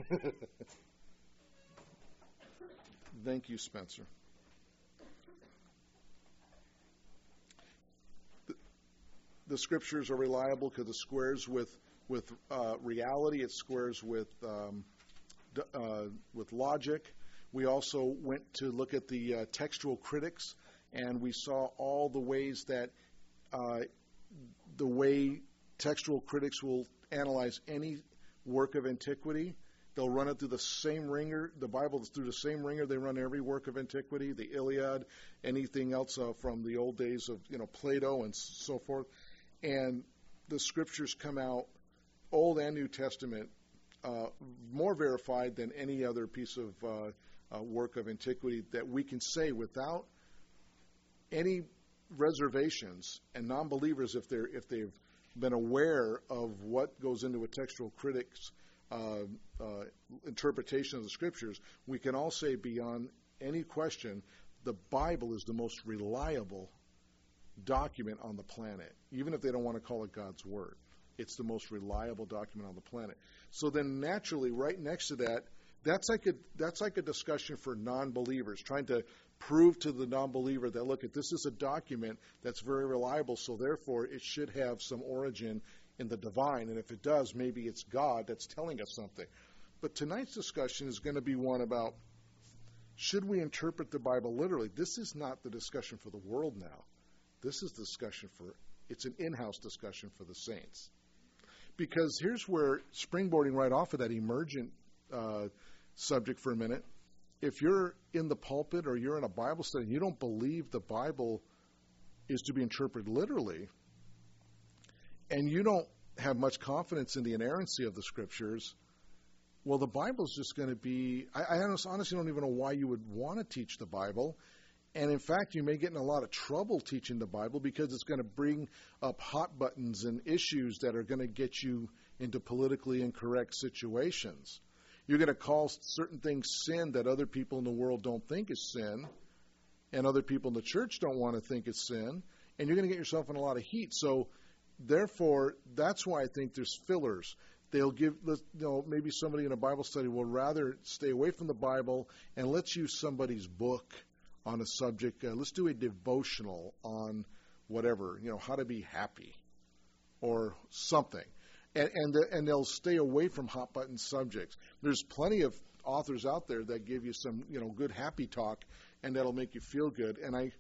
Thank you, Spencer. The scriptures are reliable because it squares with reality. It squares with logic. We also went to look at the textual critics, and we saw all the ways that the way textual critics will analyze any work of antiquity. They'll run it through the same ringer. The Bible is through the same ringer they run every work of antiquity, the Iliad, anything else from the old days of Plato and so forth. And the scriptures come out, Old and New Testament, more verified than any other piece of work of antiquity that we can say without any reservations. And non-believers, if they've been aware of what goes into a textual critic's interpretation of the scriptures, we can all say beyond any question the Bible is the most reliable document on the planet, even if they don't want to call it God's Word. It's the most reliable document on the planet. So then naturally, right next to that, that's like a discussion for non-believers, trying to prove to the non-believer that, look, this is a document that's very reliable, so therefore it should have some origin in the divine, and if it does, maybe it's God that's telling us something. But tonight's discussion is going to be one about, should we interpret the Bible literally? This is not the discussion for the world now. This is the discussion it's an in-house discussion for the saints. Because here's where, springboarding right off of that emergent subject for a minute, if you're in the pulpit or you're in a Bible study and you don't believe the Bible is to be interpreted literally, and you don't have much confidence in the inerrancy of the scriptures, well, the Bible's just going to be, I honestly don't even know why you would want to teach the Bible. And in fact, you may get in a lot of trouble teaching the Bible because it's going to bring up hot buttons and issues that are going to get you into politically incorrect situations. You're going to call certain things sin that other people in the world don't think is sin, and other people in the church don't want to think it's sin, and you're going to get yourself in a lot of heat. So therefore, that's why I think there's fillers. They'll give, maybe somebody in a Bible study will rather stay away from the Bible and let's use somebody's book on a subject. Let's do a devotional on whatever, how to be happy or something. And they'll stay away from hot button subjects. There's plenty of authors out there that give you some, good happy talk, and that'll make you feel good. And I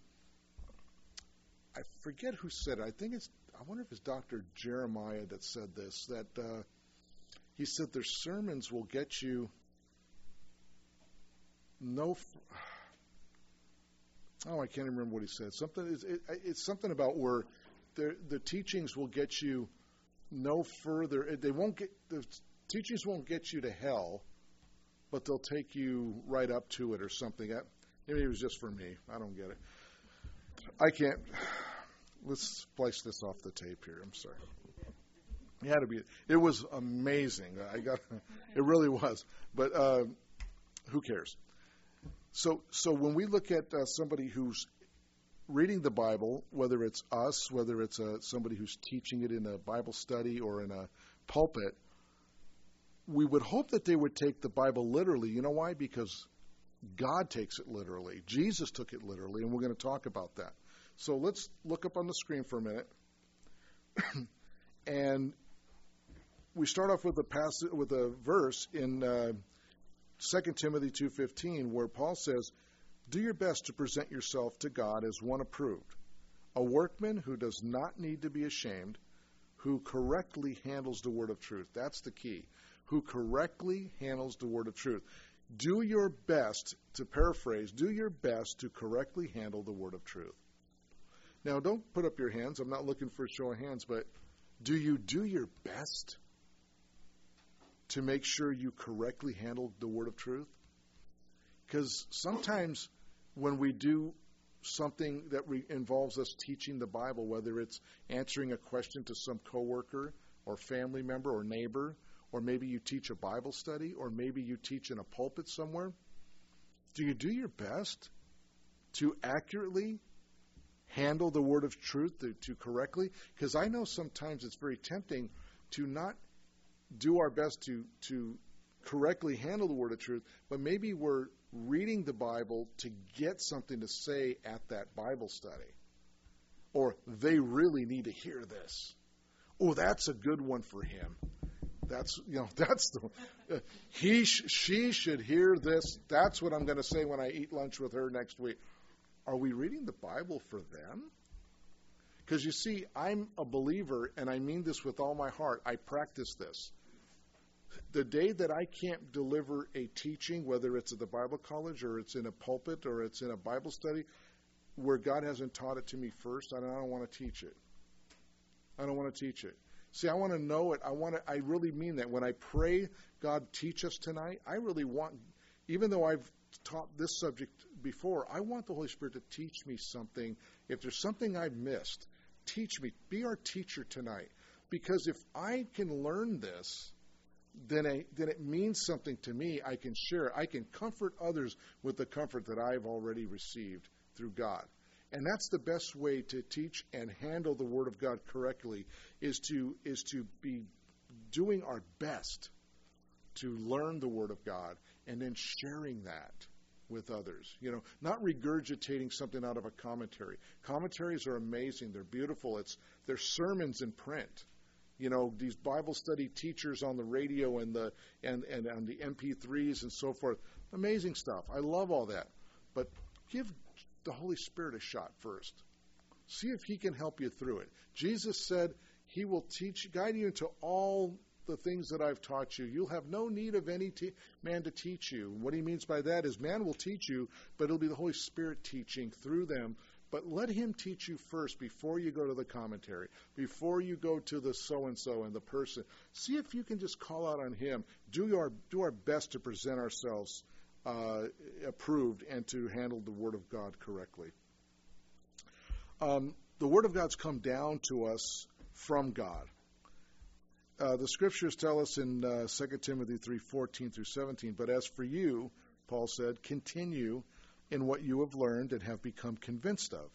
forget who said it. I wonder if it's Dr. Jeremiah that said this, that he said their sermons will get you I can't remember what he said. It's something about where the teachings will get you no further. The teachings won't get you to hell, but they'll take you right up to it or something. Maybe it was just for me. I don't get it. I can't. Let's splice this off the tape here. I'm sorry. It had to be. It was amazing. It really was. But who cares? So when we look at somebody who's reading the Bible, whether it's us, whether it's somebody who's teaching it in a Bible study or in a pulpit, we would hope that they would take the Bible literally. You know why? Because God takes it literally. Jesus took it literally, and we're going to talk about that. So let's look up on the screen for a minute. And we start off with a verse in 2 Timothy 2:15, where Paul says, "Do your best to present yourself to God as one approved, a workman who does not need to be ashamed, who correctly handles the word of truth." That's the key. Who correctly handles the word of truth. Do your best, to paraphrase, do your best to correctly handle the word of truth. Now, don't put up your hands. I'm not looking for a show of hands, but do you do your best to make sure you correctly handle the word of truth? Because sometimes when we do something that involves us teaching the Bible, whether it's answering a question to some coworker or family member or neighbor, or maybe you teach a Bible study, or maybe you teach in a pulpit somewhere, do you do your best to accurately handle the word of truth, to correctly? Because I know sometimes it's very tempting to not do our best to correctly handle the word of truth, but maybe we're reading the Bible to get something to say at that Bible study. Or they really need to hear this. Oh, that's a good one for him. That's the she should hear this. That's what I'm going to say when I eat lunch with her next week. Are we reading the Bible for them? Because you see, I'm a believer, and I mean this with all my heart. I practice this. The day that I can't deliver a teaching, whether it's at the Bible college or it's in a pulpit or it's in a Bible study, where God hasn't taught it to me first, I don't want to teach it. I don't want to teach it. See, I want to know it. I really mean that. When I pray, God, teach us tonight, I really want, even though I've taught this subject before, I want the Holy Spirit to teach me something. If there's something I've missed, teach me. Be our teacher tonight. Because if I can learn this, then it means something to me. I can share. I can comfort others with the comfort that I've already received through God. And that's the best way to teach and handle the Word of God correctly, is to be doing our best to learn the Word of God and then sharing that with others. Not regurgitating something out of a commentary. Commentaries are amazing. They're beautiful. They're sermons in print. These Bible study teachers on the radio and on the MP3s and so forth. Amazing stuff. I love all that. But give the Holy Spirit a shot first. See if he can help you through it. Jesus said he will guide you into all the things that I've taught you. You'll have no need of any man to teach you. What he means by that is man will teach you, but it'll be the Holy Spirit teaching through them. But let him teach you first before you go to the commentary, before you go to the so-and-so and the person. See if you can just call out on him. Do our best to present ourselves approved and to handle the Word of God correctly. The Word of God's come down to us from God. The Scriptures tell us in 2 Timothy 3:14 through 17, but as for you, Paul said, continue in what you have learned and have become convinced of,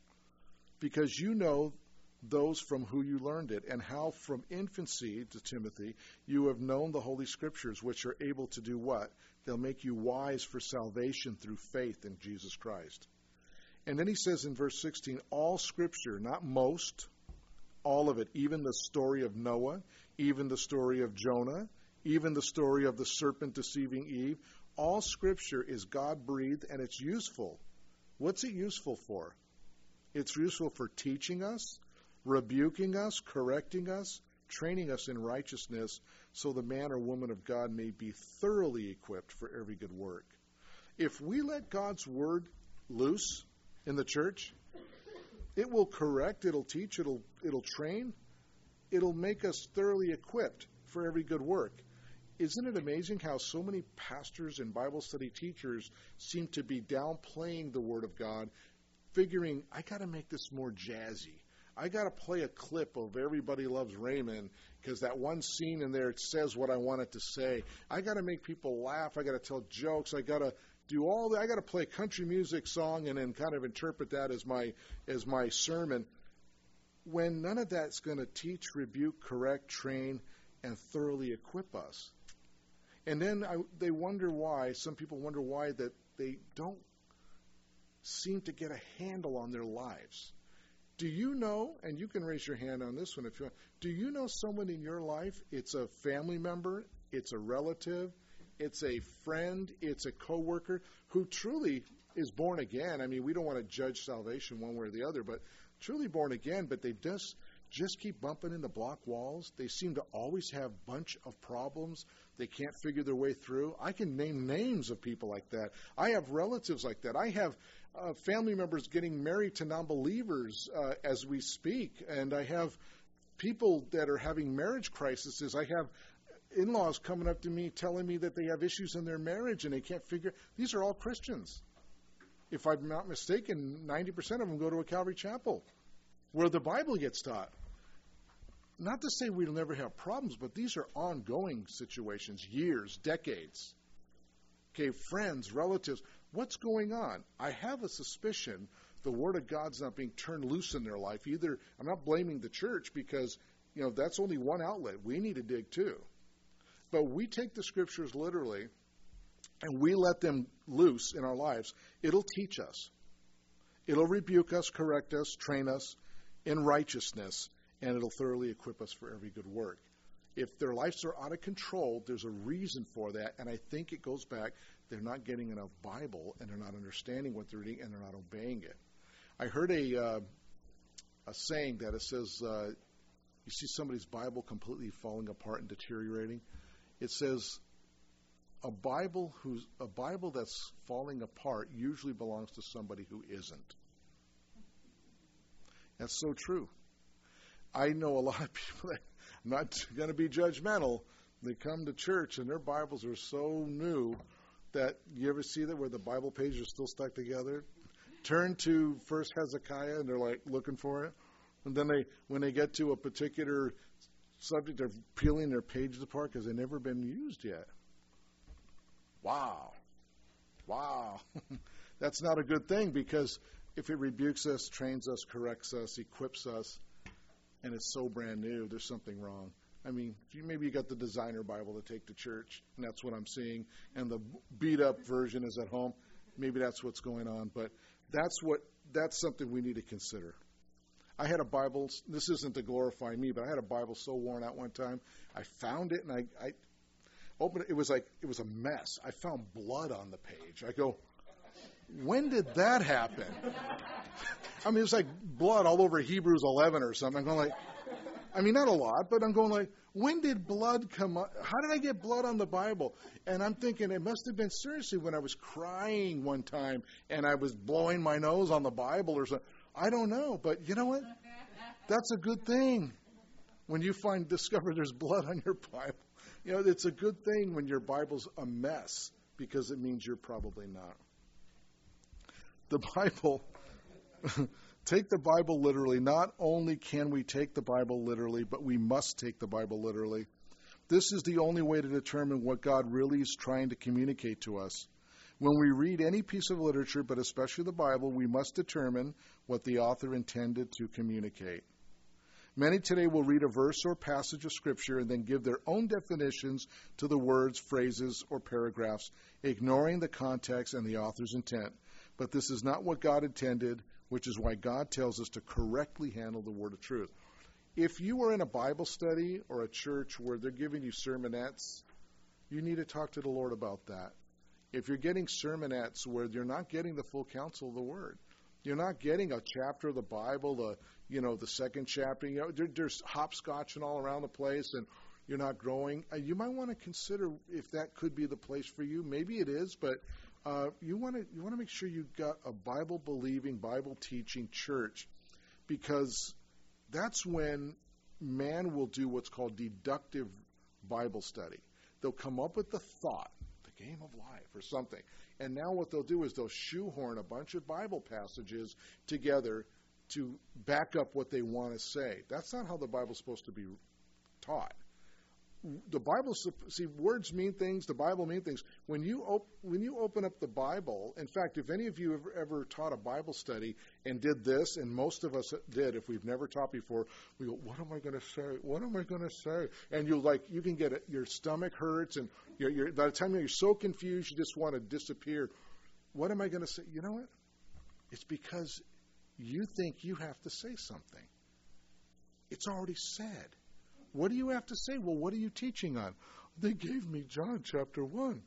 because you know those from who you learned it, and how from infancy, to Timothy, you have known the Holy Scriptures, which are able to do what? They'll make you wise for salvation through faith in Jesus Christ. And then he says in verse 16, all Scripture, not most, all of it, even the story of Noah, even the story of Jonah, even the story of the serpent deceiving Eve, all Scripture is God-breathed and it's useful. What's it useful for? It's useful for teaching us, rebuking us, correcting us, training us in righteousness, so the man or woman of God may be thoroughly equipped for every good work. If we let God's Word loose in the church, it will correct, it'll teach, it'll train, it'll make us thoroughly equipped for every good work. Isn't it amazing how so many pastors and Bible study teachers seem to be downplaying the Word of God, figuring, I got to make this more jazzy. I got to play a clip of Everybody Loves Raymond because that one scene in there, it says what I want it to say. I got to make people laugh. I got to tell jokes. I got to do all that. I got to play a country music song and then kind of interpret that as my sermon. When none of that's going to teach, rebuke, correct, train, and thoroughly equip us. And then some people wonder why that they don't seem to get a handle on their lives. Do you know, and you can raise your hand on this one if you want, do you know someone in your life, it's a family member, it's a relative, it's a friend, it's a coworker, who truly is born again? I mean, we don't want to judge salvation one way or the other, but truly born again, but they just keep bumping into block walls. They seem to always have a bunch of problems. They can't figure their way through. I can name names of people like that. I have relatives like that. I have family members getting married to non-believers as we speak, and I have people that are having marriage crises. I have in-laws coming up to me telling me that they have issues in their marriage and they can't figure. These are all Christians. If I'm not mistaken, 90% of them go to a Calvary Chapel where the Bible gets taught. Not to say we'll never have problems, but these are ongoing situations, years, decades. Okay, friends, relatives, what's going on? I have a suspicion the Word of God's not being turned loose in their life. Either, I'm not blaming the church because, that's only one outlet. We need to dig too. But we take the Scriptures literally and we let them loose in our lives, it'll teach us. It'll rebuke us, correct us, train us in righteousness, and it'll thoroughly equip us for every good work. If their lives are out of control, there's a reason for that, and I think it goes back, they're not getting enough Bible, and they're not understanding what they're reading, and they're not obeying it. I heard a saying that it says, you see somebody's Bible completely falling apart and deteriorating. It says, a Bible that's falling apart usually belongs to somebody who isn't. That's so true. I know a lot of people that, I'm not going to be judgmental, they come to church and their Bibles are so new that, you ever see that where the Bible pages are still stuck together? Turn to First Hezekiah and they're like looking for it. And then when they get to a particular subject, they're peeling their pages apart because they've never been used yet. Wow. That's not a good thing, because if it rebukes us, trains us, corrects us, equips us, and it's so brand new, there's something wrong. I mean, maybe you got the designer Bible to take to church, and that's what I'm seeing, and the beat-up version is at home. Maybe that's what's going on, but that's something we need to consider. I had a Bible, this isn't to glorify me, but I had a Bible so worn out one time. I found it, and I opened it. It was a mess. I found blood on the page. I go, when did that happen? I mean, it was like blood all over Hebrews 11 or something. I'm going like, I mean, not a lot, but I'm going like, when did blood come up? How did I get blood on the Bible? And I'm thinking it must have been seriously when I was crying one time and I was blowing my nose on the Bible or something. I don't know, but you know what? That's a good thing. When you discover there's blood on your Bible, you know, it's a good thing when your Bible's a mess, because it means you're probably not. The Bible, take the Bible literally. Not only can we take the Bible literally, but we must take the Bible literally. This is the only way to determine what God really is trying to communicate to us. When we read any piece of literature, but especially the Bible, we must determine what the author intended to communicate. Many today will read a verse or passage of Scripture and then give their own definitions to the words, phrases, or paragraphs, ignoring the context and the author's intent. But this is not what God intended, which is why God tells us to correctly handle the word of truth. If you are in a Bible study or a church where they're giving you sermonettes, you need to talk to the Lord about that. If you're getting sermonettes where you're not getting the full counsel of the word, you're not getting a chapter of the Bible, the second chapter, there's hopscotching all around the place and you're not growing, you might want to consider if that could be the place for you. Maybe it is, but you want to make sure you've got a Bible-believing, Bible-teaching church, because that's when man will do what's called deductive Bible study. They'll come up with the thought, the game of life or something, and now what they'll do is they'll shoehorn a bunch of Bible passages together to back up what they want to say. That's not how the Bible's supposed to be taught. The Bible, see, words mean things. The Bible mean things. When you open up the Bible, in fact, if any of you have ever taught a Bible study and did this, and most of us did, if we've never taught before, we go, what am I going to say? What am I going to say? And you can get it. Your stomach hurts, and by the time you're so confused, you just want to disappear. What am I going to say? You know what? It's because you think you have to say something. It's already said. What do you have to say? Well, what are you teaching on? They gave me John chapter 1.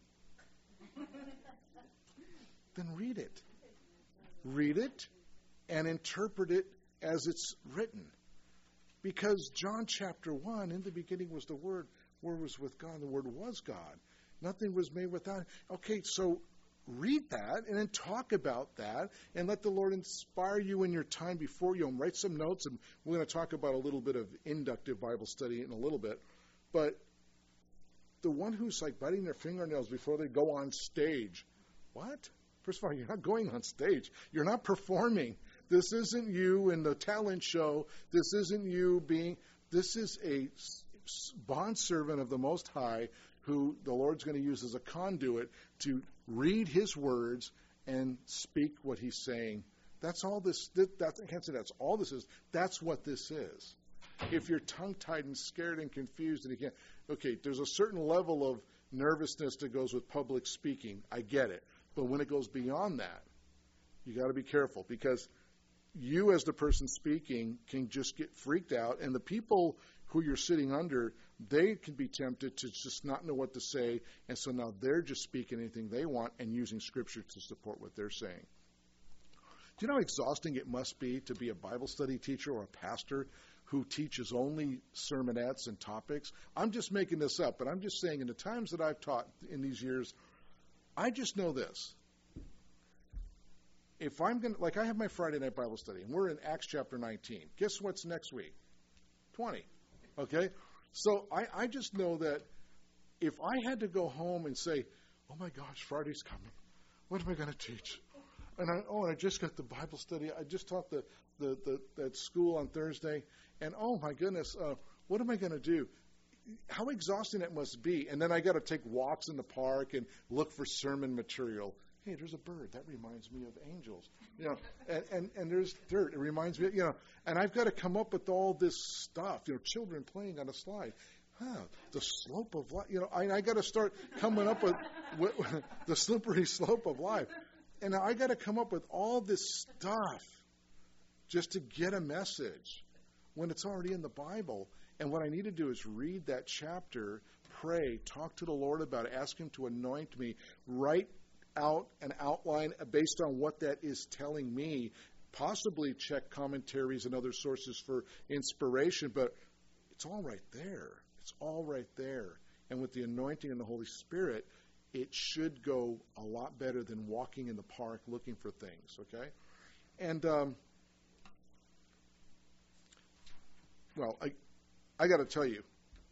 Then read it. Read it and interpret it as it's written. Because John chapter 1, in the beginning was the Word. Word was with God. The Word was God. Nothing was made without it. Okay, so read that and then talk about that and let the Lord inspire you in your time before you, and write some notes. And we're going to talk about a little bit of inductive Bible study in a little bit. But the one who's like biting their fingernails before they go on stage, what? First of all, you're not going on stage. You're not performing. This isn't you in the talent show. This isn't you this is a bondservant of the Most High who the Lord's going to use as a conduit to read His words and speak what He's saying. That's all this. I can't say that's all this is. That's what this is. If you're tongue-tied and scared and confused and you can't, okay, there's a certain level of nervousness that goes with public speaking. I get it. But when it goes beyond that, you got to be careful, because you as the person speaking can just get freaked out, and the people who you're sitting under, they can be tempted to just not know what to say, and so now they're just speaking anything they want and using Scripture to support what they're saying. Do you know how exhausting it must be to be a Bible study teacher or a pastor who teaches only sermonettes and topics? I'm just making this up, but I'm just saying in the times that I've taught in these years, I just know this. If I'm going to, like I have my Friday night Bible study, and we're in Acts chapter 19. Guess what's next week? 20. Okay? So I just know that if I had to go home and say, oh my gosh, Friday's coming, what am I going to teach? And I just got the Bible study. I just taught that school on Thursday. And oh my goodness, what am I going to do? How exhausting it must be. And then I got to take walks in the park and look for sermon material. Hey, there's a bird. That reminds me of angels. You know, and there's dirt. It reminds me, and I've got to come up with all this stuff. Children playing on a slide. The slope of life. I got to start coming up with the slippery slope of life. And I got to come up with all this stuff just to get a message when it's already in the Bible. And what I need to do is read that chapter, pray, talk to the Lord about it, ask Him to anoint me, write out an outline based on what that is telling me, possibly check commentaries and other sources for inspiration, but it's all right there. It's all right there. And with the anointing and the Holy Spirit, it should go a lot better than walking in the park looking for things, okay? And, I got to tell you,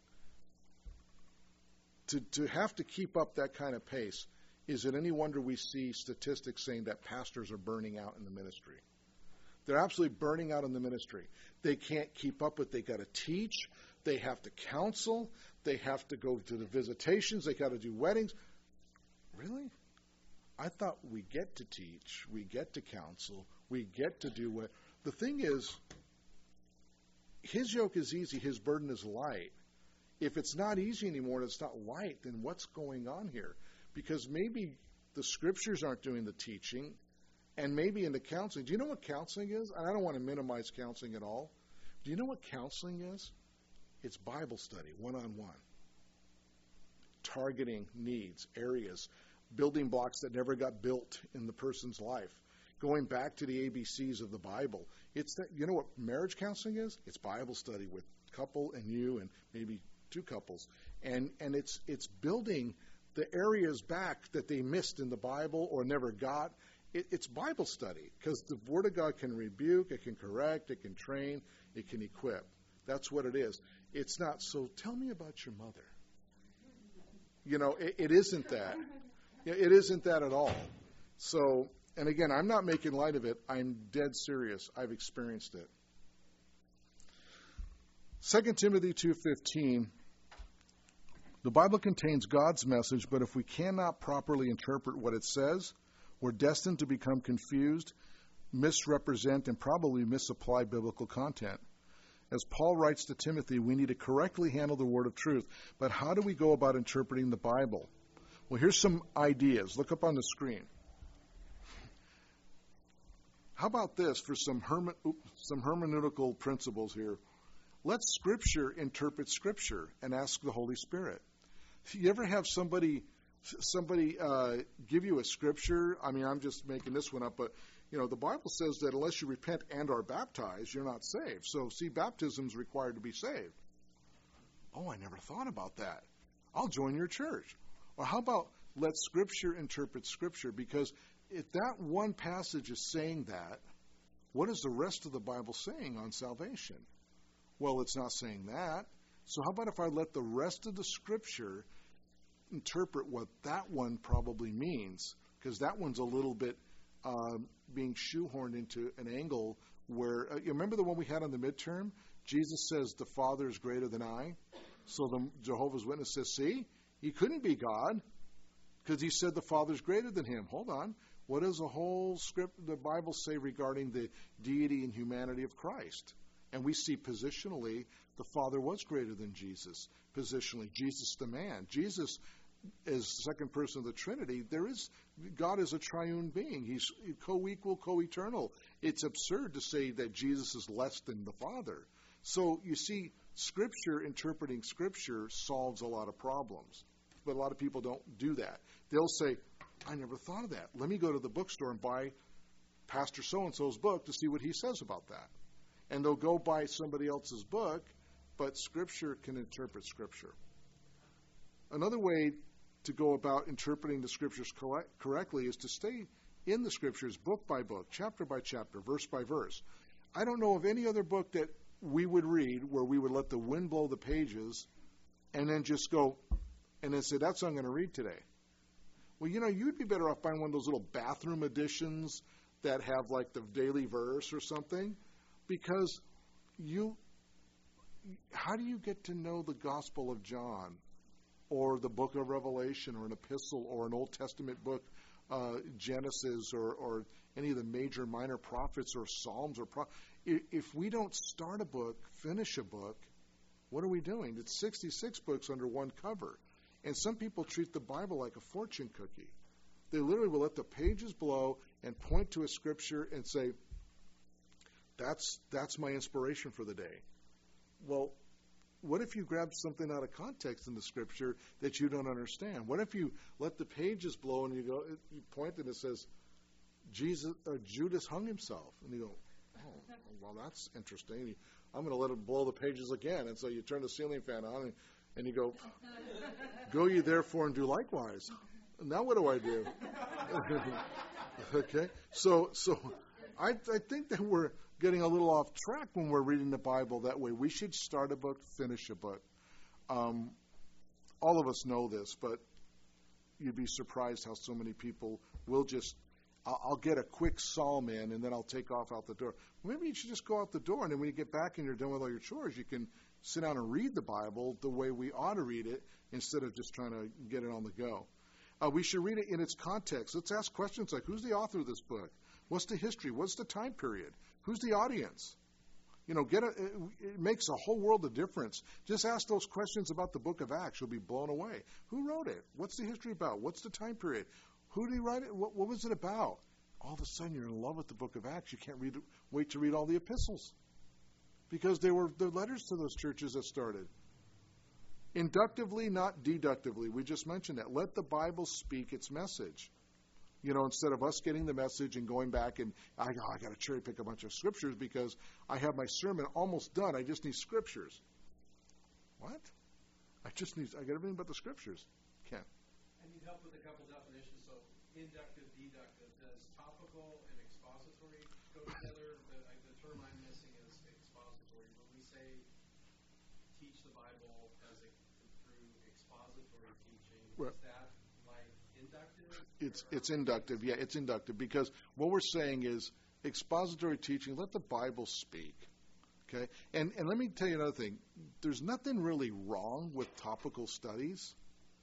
to have to keep up that kind of pace, is it any wonder we see statistics saying that pastors are burning out in the ministry? They're absolutely burning out in the ministry. They can't keep up with it. They got to teach. They have to counsel. They have to go to the visitations. They got to do weddings. Really? I thought we get to teach, we get to counsel, we get to do what. The thing is, His yoke is easy, His burden is light. If it's not easy anymore and it's not light, then what's going on here? Because maybe the Scriptures aren't doing the teaching, and maybe in the counseling. Do you know what counseling is? And I don't want to minimize counseling at all. Do you know what counseling is? It's Bible study, one-on-one. Targeting needs, areas, building blocks that never got built in the person's life, going back to the ABCs of the Bible. It's that. You know what marriage counseling is? It's Bible study with couple and you and maybe two couples, and it's building the areas back that they missed in the Bible or never got. It's Bible study, because the Word of God can rebuke, it can correct, it can train, it can equip. That's what it is. It's not, so tell me about your mother. It isn't that. It isn't that at all. So, and again, I'm not making light of it. I'm dead serious. I've experienced it. 2 Timothy 2:15, the Bible contains God's message, but if we cannot properly interpret what it says, we're destined to become confused, misrepresent, and probably misapply biblical content. As Paul writes to Timothy, we need to correctly handle the word of truth. But how do we go about interpreting the Bible? Well, here's some ideas. Look up on the screen. How about this for some hermeneutical principles here? Let Scripture interpret Scripture and ask the Holy Spirit. You ever have somebody give you a Scripture? I mean, I'm just making this one up, but the Bible says that unless you repent and are baptized, you're not saved. So, see, baptism is required to be saved. Oh, I never thought about that. I'll join your church. Or how about let Scripture interpret Scripture? Because if that one passage is saying that, what is the rest of the Bible saying on salvation? Well, it's not saying that. So how about if I let the rest of the Scripture interpret what that one probably means? Because that one's a little bit being shoehorned into an angle where, you remember the one we had on the midterm? Jesus says the Father is greater than I. So the Jehovah's Witness says, see, he couldn't be God because he said the Father is greater than him. Hold on. What does the whole script, the Bible say regarding the deity and humanity of Christ? And we see positionally the Father was greater than Jesus. Positionally, Jesus the man. Jesus is the second person of the Trinity. God is a triune being. He's co-equal, co-eternal. It's absurd to say that Jesus is less than the Father. So you see, Scripture, interpreting Scripture solves a lot of problems. But a lot of people don't do that. They'll say, I never thought of that. Let me go to the bookstore and buy Pastor so-and-so's book to see what he says about that. And they'll go buy somebody else's book, but Scripture can interpret Scripture. Another way to go about interpreting the Scriptures correctly is to stay in the Scriptures book by book, chapter by chapter, verse by verse. I don't know of any other book that we would read where we would let the wind blow the pages and then just go and then say, that's what I'm going to read today. Well, you'd be better off buying one of those little bathroom editions that have like the daily verse or something, because how do you get to know the Gospel of John or the book of Revelation or an epistle or an Old Testament book, Genesis or any of the major minor prophets or Psalms if we don't start a book, finish a book, what are we doing? It's 66 books under one cover. And some people treat the Bible like a fortune cookie. They literally will let the pages blow and point to a scripture and say, that's my inspiration for the day. Well, what if you grab something out of context in the scripture that you don't understand? What if you let the pages blow and you point and it says, Judas hung himself? And you go, oh, well, that's interesting. I'm going to let it blow the pages again. And so you turn the ceiling fan on and you go, go ye therefore and do likewise. Now what do I do? Okay, so I think that we're getting a little off track when we're reading the Bible that way. We should start a book, finish a book. All of us know this, but you'd be surprised how so many people will just, I'll get a quick psalm in and then I'll take off out the door. Well, maybe you should just go out the door, and then when you get back and you're done with all your chores, you can sit down and read the Bible the way we ought to read it instead of just trying to get it on the go. We should read it in its context. Let's ask questions like, who's the author of this book? What's the history? What's the time period? Who's the audience? It makes a whole world of difference. Just ask those questions about the book of Acts. You'll be blown away. Who wrote it? What's the history about? What's the time period? Who did he write it? What was it about? All of a sudden, you're in love with the book of Acts. You can't wait to read all the epistles because they were the letters to those churches that started. Inductively, not deductively. We just mentioned that. Let the Bible speak its message. Instead of us getting the message and going back and I got to cherry pick a bunch of scriptures because I have my sermon almost done. I just need scriptures. What? I got everything but the scriptures. Ken. I need help with a couple definitions. So inductive, deductive. Does topical and expository go together? The term I'm missing is expository. When we say teach the Bible through expository teaching, is that like inductive? It's inductive. Yeah, it's inductive because what we're saying is expository teaching, let the Bible speak. Okay? And let me tell you another thing. There's nothing really wrong with topical studies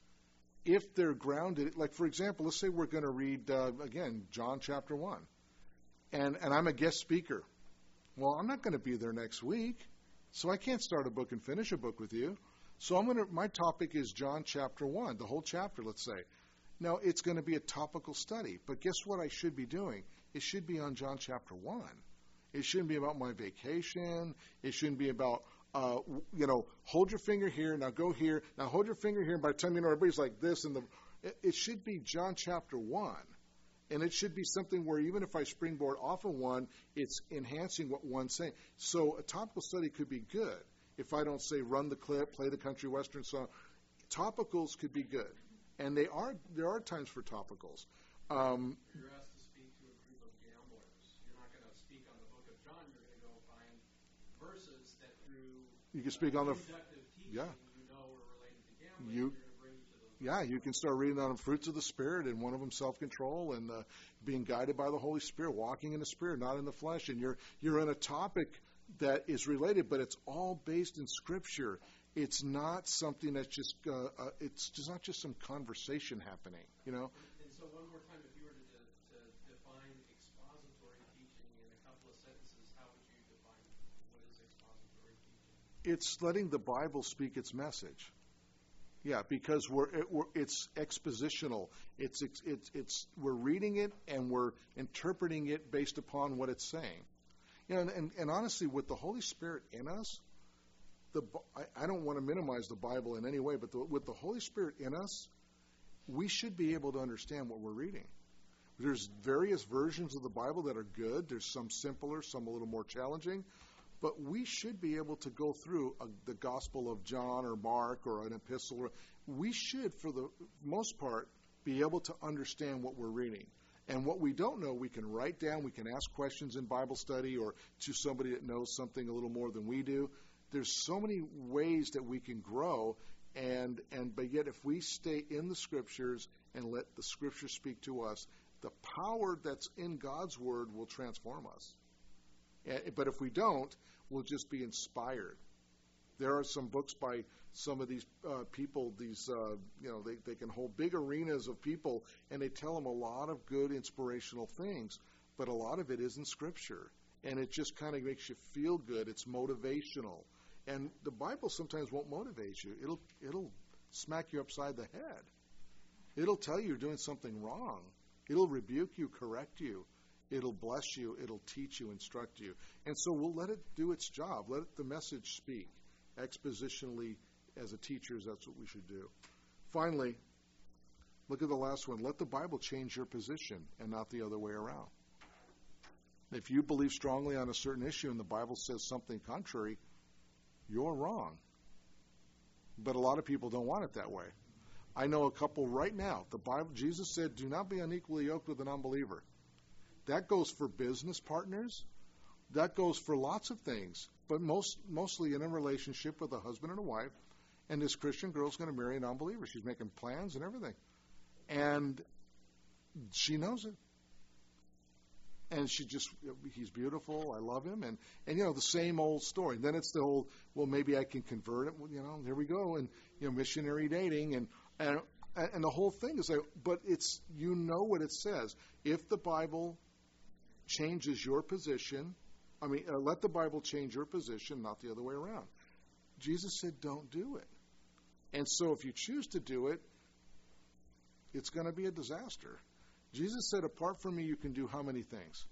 if they're grounded. Like, for example, let's say we're going to read, again, John chapter 1. And I'm a guest speaker. Well, I'm not going to be there next week, so I can't start a book and finish a book with you. So my topic is John chapter 1, the whole chapter, let's say. Now, it's going to be a topical study, but guess what I should be doing? It should be on John chapter 1. It shouldn't be about my vacation. It shouldn't be about, hold your finger here, now go here, now hold your finger here, and by the time everybody's like this. It should be John chapter 1. And it should be something where even if I springboard off of one, it's enhancing what one's saying. So a topical study could be good. If I don't say run the clip, play the country western song, topicals could be good. And there are times for topicals. You're asked to speak to a group of gamblers. You're not going to speak on the book of John. You're going to go find verses that through you can speak on the inductive teaching are related to gambling. You're going to bring you to those. Yeah, you can start reading on the fruits of the Spirit, and one of them self-control and being guided by the Holy Spirit, walking in the Spirit, not in the flesh. And you're in a topic that is related, but it's all based in Scripture. It's not something that's just it's just not just some conversation happening, And so one more time, if you were to define expository teaching in a couple of sentences, how would you define it? what is expository teaching? It's letting the Bible speak its message. Yeah, because it's expositional. It's we're reading it and we're interpreting it based upon what it's saying. You know, and honestly, with the Holy Spirit in us, I don't want to minimize the Bible in any way, but with the Holy Spirit in us, we should be able to understand what we're reading. There's various versions of the Bible that are good. There's some simpler, some a little more challenging. But we should be able to go through the Gospel of John or Mark or an epistle. We should, for the most part, be able to understand what we're reading. And what we don't know, we can write down. We can ask questions in Bible study or to somebody that knows something a little more than we do. There's so many ways that we can grow. But yet, if we stay in the Scriptures and let the Scriptures speak to us, the power that's in God's Word will transform us. But if we don't, we'll just be inspired. There are some books by some of these people, they can hold big arenas of people, and they tell them a lot of good inspirational things, but a lot of it isn't Scripture. And it just kind of makes you feel good. It's motivational. And the Bible sometimes won't motivate you. It'll smack you upside the head. It'll tell you you're doing something wrong. It'll rebuke you, correct you. It'll bless you. It'll teach you, instruct you. And so we'll let it do its job. Let the message speak. Expositionally, as a teachers, that's what we should do. Finally, look at the last one. Let the Bible change your position and not the other way around. If you believe strongly on a certain issue and the Bible says something contrary, you're wrong. But a lot of people don't want it that way. I know a couple right now. The Bible, Jesus said, do not be unequally yoked with an unbeliever. That goes for business partners. That goes for lots of things. But mostly in a relationship with a husband and a wife. And this Christian girl's going to marry an unbeliever. She's making plans and everything. And she knows it. And he's beautiful. I love him. And the same old story. Then it's the whole, well, maybe I can convert it. There we go. And, missionary dating. And the whole thing is like, but it's, what it says. If the Bible changes your position, let the Bible change your position, not the other way around. Jesus said, don't do it. And so if you choose to do it, it's going to be a disaster. Jesus said, apart from me, you can do how many things?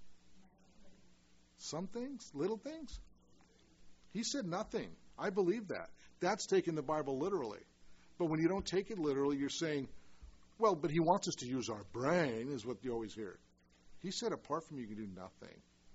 Some things? Little things? He said nothing. I believe that. That's taking the Bible literally. But when you don't take it literally, you're saying, well, but he wants us to use our brain, is what you always hear. He said, apart from you, you can do nothing.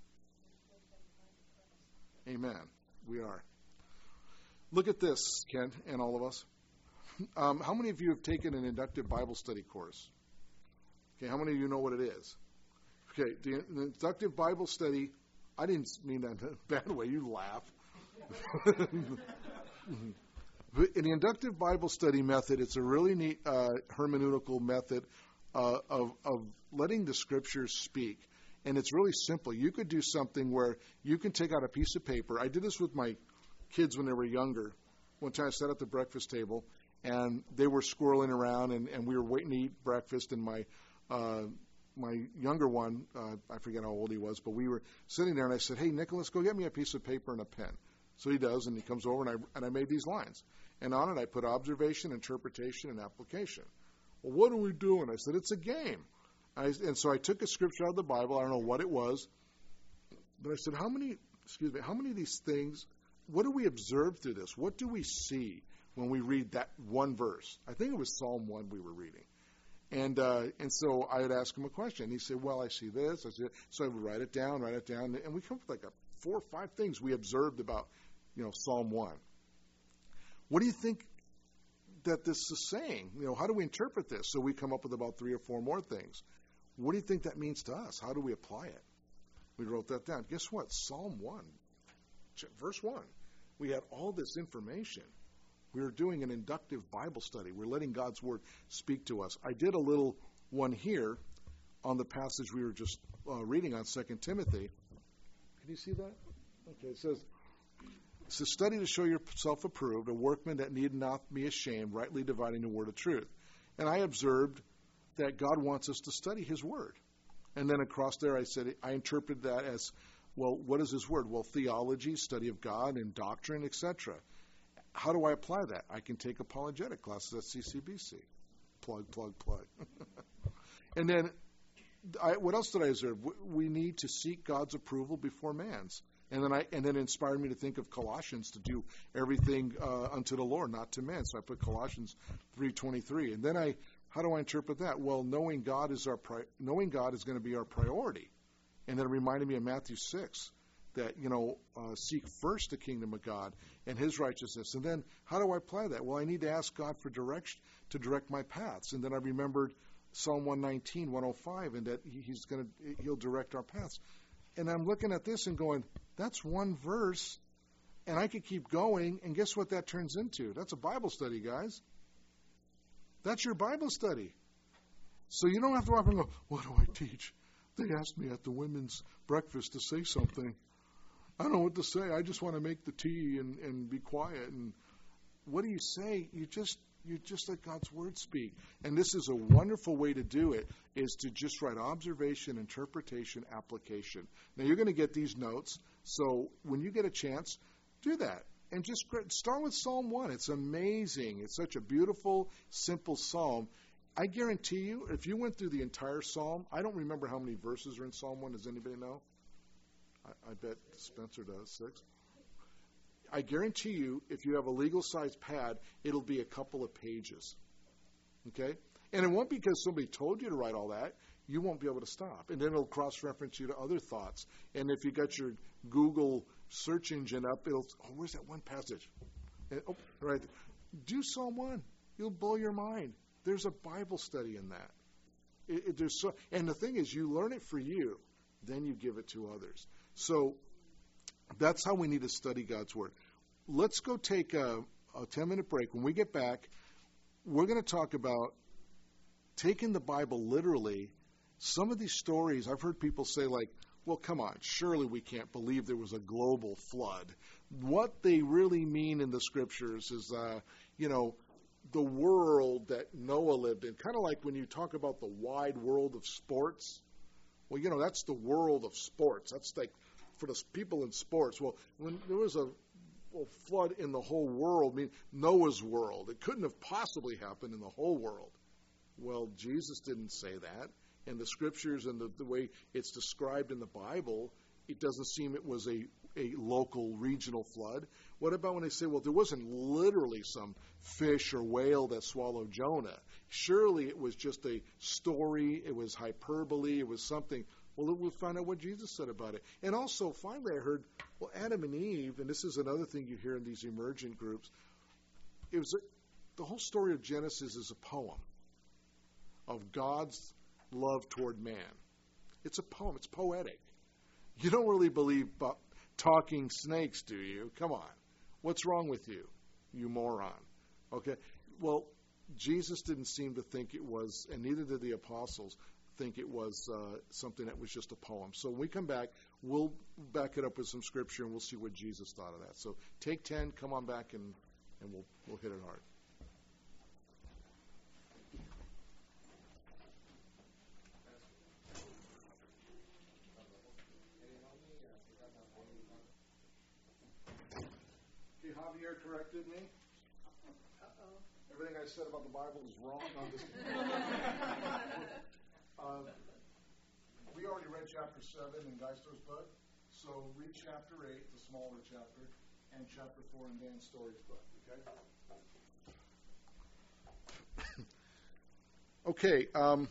Amen. We are. Look at this, Ken, and all of us. How many of you have taken an inductive Bible study course? Okay, how many of you know what it is? Okay, the inductive Bible study, I didn't mean that in a bad way. You laugh. In the inductive Bible study method, it's a really neat hermeneutical method of letting the Scriptures speak. And it's really simple. You could do something where you can take out a piece of paper. I did this with my kids when they were younger. One time I sat at the breakfast table, and they were squirreling around, and we were waiting to eat breakfast, and my younger one, I forget how old he was, but we were sitting there, and I said, hey, Nicholas, go get me a piece of paper and a pen. So he does, and he comes over, and I made these lines. And on it, I put observation, interpretation, and application. Well, what are we doing? I said, it's a game. And so I took a scripture out of the Bible. I don't know what it was. But I said, how many of these things, what do we observe through this? What do we see when we read that one verse? I think it was Psalm 1 we were reading. And so I would ask him a question. He said, well, I see this. So I would write it down. And we come up with like 4 or 5 things we observed about, Psalm 1. What do you think that this is saying? How do we interpret this? So we come up with about 3 or 4 more things. What do you think that means to us? How do we apply it? We wrote that down. Guess what? Psalm 1, verse 1. We had all this information. We were doing an inductive Bible study. We're letting God's Word speak to us. I did a little one here on the passage we were just reading on 2 Timothy. Can you see that? Okay, it says, it's a study to show yourself approved, a workman that need not be ashamed, rightly dividing the word of truth. And I observed that God wants us to study His Word. And then across there I said, I interpreted that as Well, what is his word? Well, theology, study of God, and doctrine, etc. How do I apply that? I can take apologetic classes at CCBC. Plug, plug, plug. And then, what else did I observe? We need to seek God's approval before man's. And then it inspired me to think of Colossians, to do everything unto the Lord, not to men. So I put Colossians 3:23. And then how do I interpret that? Well, knowing God is going to be our priority. And then it reminded me of Matthew 6, that, seek first the kingdom of God and his righteousness. And then how do I apply that? Well, I need to ask God for direction to direct my paths. And then I remembered Psalm 119, 105, and that he'll direct our paths. And I'm looking at this and going, that's one verse, and I could keep going, and guess what that turns into? That's a Bible study, guys. That's your Bible study. So you don't have to walk and go, what do I teach? They asked me at the women's breakfast to say something. I don't know what to say. I just want to make the tea and be quiet. And what do you say? You just let God's word speak. And this is a wonderful way to do it, is to just write observation, interpretation, application. Now, you're going to get these notes, so when you get a chance, do that. And just start with Psalm 1. It's amazing. It's such a beautiful, simple psalm. I guarantee you, if you went through the entire psalm, I don't remember how many verses are in Psalm 1. Does anybody know? I bet Spencer does. 6. I guarantee you, if you have a legal-sized pad, it'll be a couple of pages. Okay? And it won't be because somebody told you to write all that. You won't be able to stop. And then it'll cross-reference you to other thoughts. And if you got your Google search engine up, where's that one passage? And, right there. Do Psalm 1. You'll blow your mind. There's a Bible study in that. And the thing is, you learn it for you, then you give it to others. So that's how we need to study God's Word. Let's go take a 10-minute break. When we get back, we're going to talk about taking the Bible literally. Some of these stories, I've heard people say, like, well, come on, surely we can't believe there was a global flood. What they really mean in the Scriptures is, the world that Noah lived in. Kind of like when you talk about the wide world of sports. Well, that's the world of sports. That's like for the people in sports. Well, when there was a flood in the whole world, Noah's world, it couldn't have possibly happened in the whole world. Well, Jesus didn't say that. And the Scriptures and the way it's described in the Bible, it doesn't seem it was a local, regional flood. What about when they say, well, there wasn't literally some fish or whale that swallowed Jonah? Surely it was just a story, it was hyperbole, it was something. Well, we'll find out what Jesus said about it. And also, finally, I heard, well, Adam and Eve, and this is another thing you hear in these emergent groups, the whole story of Genesis is a poem of God's love toward man. It's a poem. It's poetic. You don't really believe talking snakes, do you? Come on. What's wrong with you, you moron? Okay. Well, Jesus didn't seem to think it was, and neither did the apostles think it was something that was just a poem. So when we come back, we'll back it up with some Scripture, and we'll see what Jesus thought of that. So take 10, come on back, and we'll hit it hard. Javier corrected me. Everything I said about the Bible is wrong. We already read chapter 7 in Geisler's book, so read chapter 8, the smaller chapter, and chapter 4 in Dan Story's book. Okay. Okay.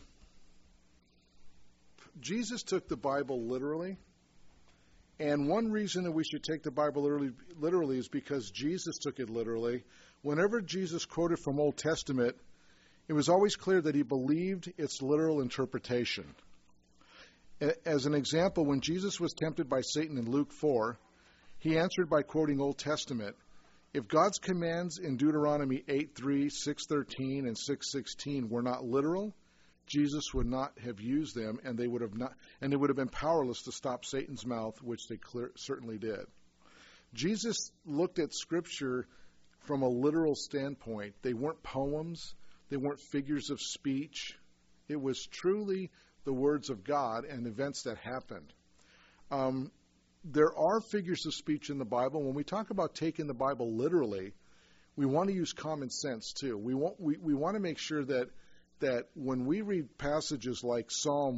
Jesus took the Bible literally. And one reason that we should take the Bible literally is because Jesus took it literally. Whenever Jesus quoted from Old Testament, it was always clear that he believed its literal interpretation. As an example, when Jesus was tempted by Satan in Luke 4, he answered by quoting Old Testament. If God's commands in Deuteronomy 8:3, 6:13, and 6:16 were not literal, Jesus would not have used them, and they would have been powerless to stop Satan's mouth, which they certainly did. Jesus looked at Scripture from a literal standpoint. They weren't poems. They weren't figures of speech. It was truly the words of God and events that happened. there are figures of speech in the Bible. When we talk about taking the Bible literally, we want to use common sense too. We want to make sure that when we read passages like Psalm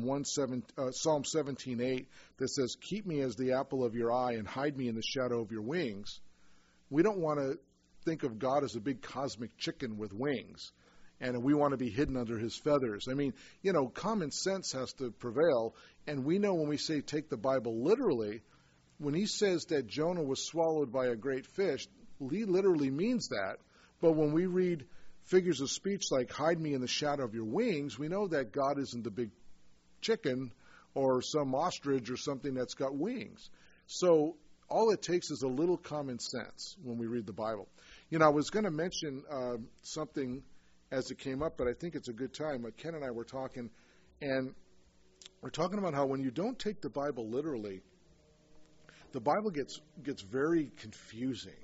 17:8 that says, "Keep me as the apple of your eye and hide me in the shadow of your wings," we don't want to think of God as a big cosmic chicken with wings, and we want to be hidden under his feathers. I mean, common sense has to prevail, and we know when we say take the Bible literally, when he says that Jonah was swallowed by a great fish, he literally means that. But when we read figures of speech like hide me in the shadow of your wings, we know that God isn't the big chicken or some ostrich or something that's got wings. So all it takes is a little common sense when we read the Bible. I was going to mention something as it came up, but I think it's a good time. Ken and I were talking, and we're talking about how when you don't take the Bible literally, the Bible gets very confusing.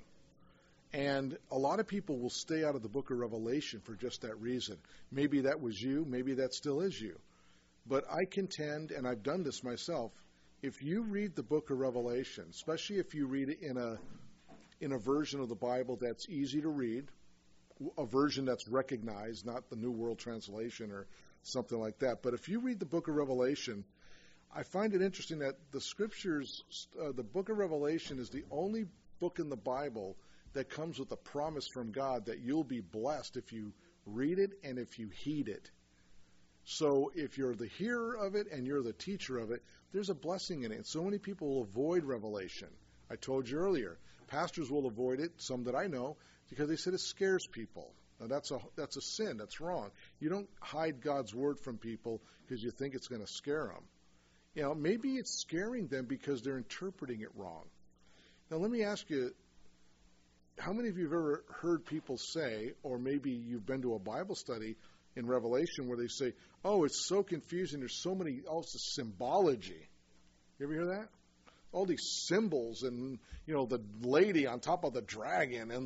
And a lot of people will stay out of the book of Revelation for just that reason. Maybe that was you, maybe that still is you. But I contend, and I've done this myself, if you read the book of Revelation, especially if you read it in a version of the Bible that's easy to read, a version that's recognized, not the New World Translation or something like that, but if you read the book of Revelation, I find it interesting that the scriptures, the book of Revelation is the only book in the Bible that comes with a promise from God that you'll be blessed if you read it and if you heed it. So if you're the hearer of it and you're the teacher of it, there's a blessing in it. And so many people will avoid Revelation. I told you earlier, pastors will avoid it, some that I know, because they said it scares people. Now that's a sin. That's wrong. You don't hide God's word from people because you think it's going to scare them. Maybe it's scaring them because they're interpreting it wrong. Now let me ask you, how many of you have ever heard people say, or maybe you've been to a Bible study in Revelation where they say, "Oh, it's so confusing. There's so many, all this symbology." You ever hear that? All these symbols, and the lady on top of the dragon, and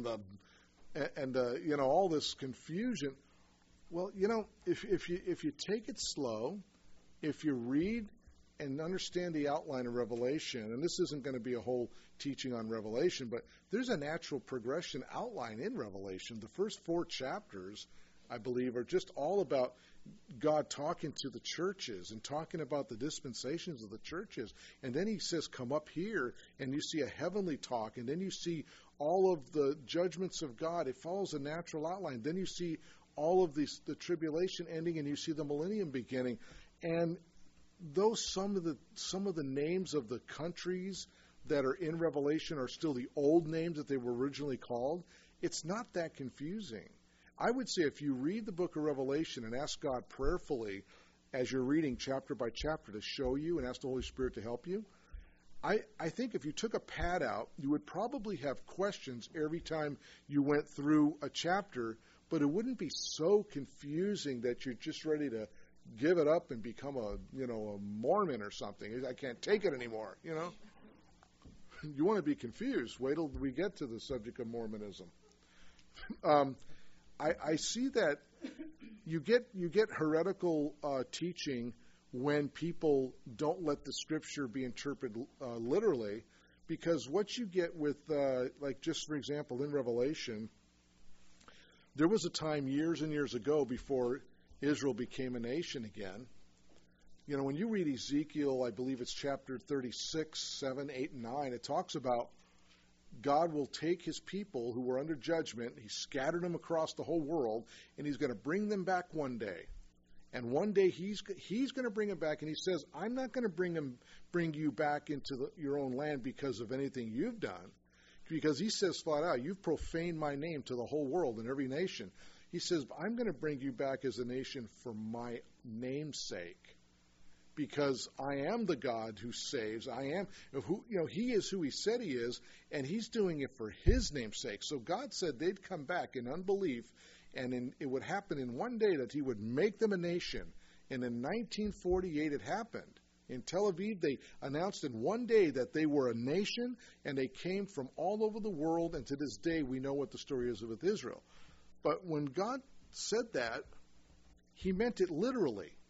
all this confusion. Well, if you take it slow, if you read and understand the outline of Revelation, and this isn't going to be a whole teaching on Revelation, but there's a natural progression outline in Revelation. The first 4 chapters, I believe, are just all about God talking to the churches and talking about the dispensations of the churches. And then he says, come up here, and you see a heavenly talk, and then you see all of the judgments of God. It follows a natural outline. Then you see all of the tribulation ending, and you see the millennium beginning. And some of the names of the countries that are in Revelation are still the old names that they were originally called. It's not that confusing. I would say if you read the book of Revelation and ask God prayerfully as you're reading chapter by chapter to show you and ask the Holy Spirit to help you, I think if you took a pad out, you would probably have questions every time you went through a chapter, but it wouldn't be so confusing that you're just ready to give it up and become a Mormon or something. I can't take it anymore, You want to be confused. Wait till we get to the subject of Mormonism. I see that you get heretical teaching when people don't let the Scripture be interpreted literally, because what you get with, just for example, in Revelation, there was a time years and years ago before Israel became a nation again. When you read Ezekiel, I believe it's chapter 36, 7, 8, and 9, it talks about God will take his people who were under judgment, he scattered them across the whole world, and he's going to bring them back one day. And one day he's going to bring them back, and he says, I'm not going to bring you back into your own land because of anything you've done. Because he says flat out, you've profaned my name to the whole world and every nation. He says, I'm going to bring you back as a nation for my name's sake. Because I am the God who saves. He is who he said he is, and he's doing it for his name's sake. So God said they'd come back in unbelief, and it would happen in one day that he would make them a nation. And in 1948 it happened. In Tel Aviv, they announced in one day that they were a nation, and they came from all over the world, and to this day we know what the story is with Israel. But when God said that, he meant it literally.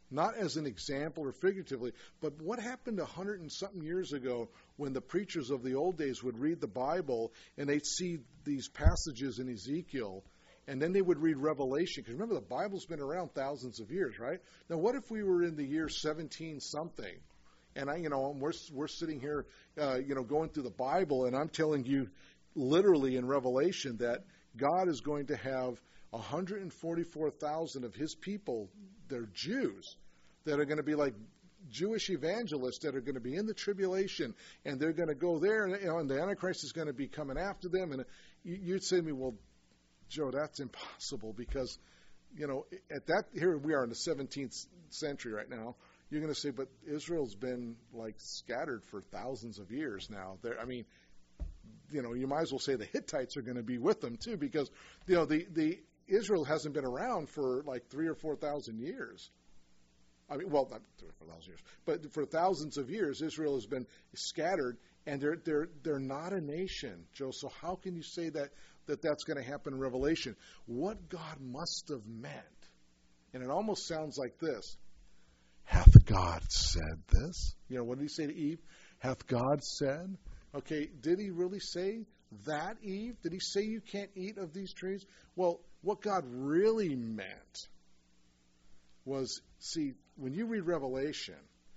not as an example or figuratively, but what happened 100 and something years ago when the preachers of the old days would read the Bible and they'd see these passages in Ezekiel, and then they would read Revelation, because remember, the Bible's been around thousands of years, right? Now, what if we were in the year 17 something, and we're sitting here, going through the Bible, and I'm telling you, literally in Revelation, that God is going to have 144,000 of His people, they're Jews, that are going to be like Jewish evangelists that are going to be in the tribulation, and they're going to go there, and the Antichrist is going to be coming after them. And you'd say to me, well, Joe, that's impossible, because, at that, here we are in the 17th century right now. You're going to say, but Israel's been like scattered for thousands of years now. You might as well say the Hittites are going to be with them too, because the Israel hasn't been around for like 3,000 or 4,000 years. I mean, well, not 3,000 or 4,000 years, but for thousands of years, Israel has been scattered, and they're not a nation, Joe. So how can you say that's going to happen in Revelation? What God must have meant, and it almost sounds like this: hath God said this? What did He say to Eve? Hath God said? Okay, did He really say that, Eve? Did He say you can't eat of these trees? Well, what God really meant was, see, when you read Revelation,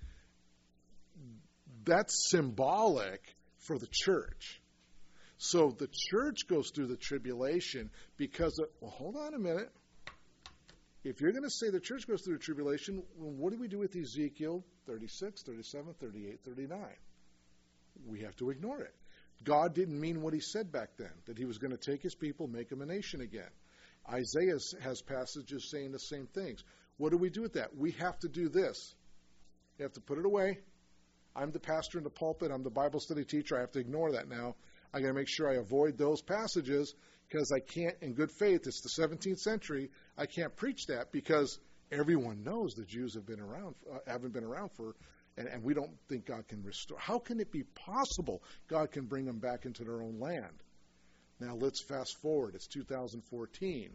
that's symbolic for the church. So the church goes through the tribulation because of, well, hold on a minute. If you're going to say the church goes through the tribulation, well, what do we do with Ezekiel 36, 37, 38, 39? We have to ignore it. God didn't mean what He said back then, that He was going to take His people, make them a nation again. Isaiah has passages saying the same things. What do we do with that? We have to do this. You have to put it away. I'm the pastor in the pulpit. I'm the Bible study teacher. I have to ignore that now. I got to make sure I avoid those passages, because I can't, in good faith, it's the 17th century, I can't preach that, because everyone knows the Jews haven't been around for, and we don't think God can restore. How can it be possible God can bring them back into their own land? Now let's fast forward. It's 2014.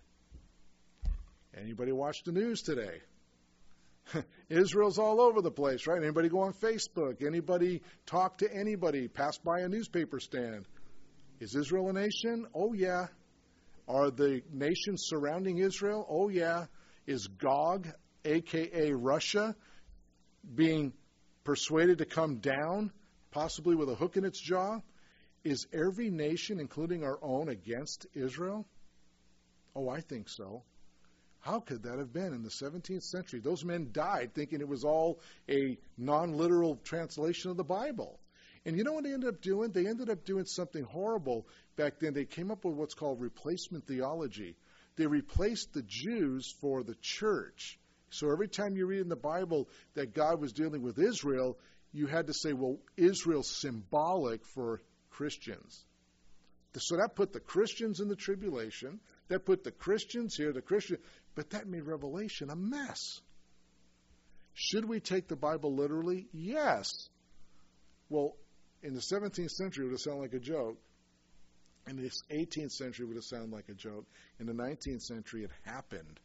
Anybody watch the news today? Israel's all over the place, right? Anybody go on Facebook? Anybody talk to anybody? Pass by a newspaper stand? Is Israel a nation? Oh, yeah. Are the nations surrounding Israel? Oh, yeah. Is Gog, a.k.a. Russia, being persuaded to come down, possibly with a hook in its jaw? Is every nation, including our own, against Israel? Oh, I think so. How could that have been in the 17th century? Those men died thinking it was all a non-literal translation of the Bible. And you know what they ended up doing? They ended up doing something horrible back then. They came up with what's called replacement theology. They replaced the Jews for the church. So every time you read in the Bible that God was dealing with Israel, you had to say, well, Israel's symbolic for Christians. So that put the Christians in the tribulation. That put the Christians here, but that made Revelation a mess. Should we take the Bible literally? Yes. Well, in the 17th century, it would have sounded like a joke. In the 18th century, it would have sounded like a joke. In the 19th century, it happened.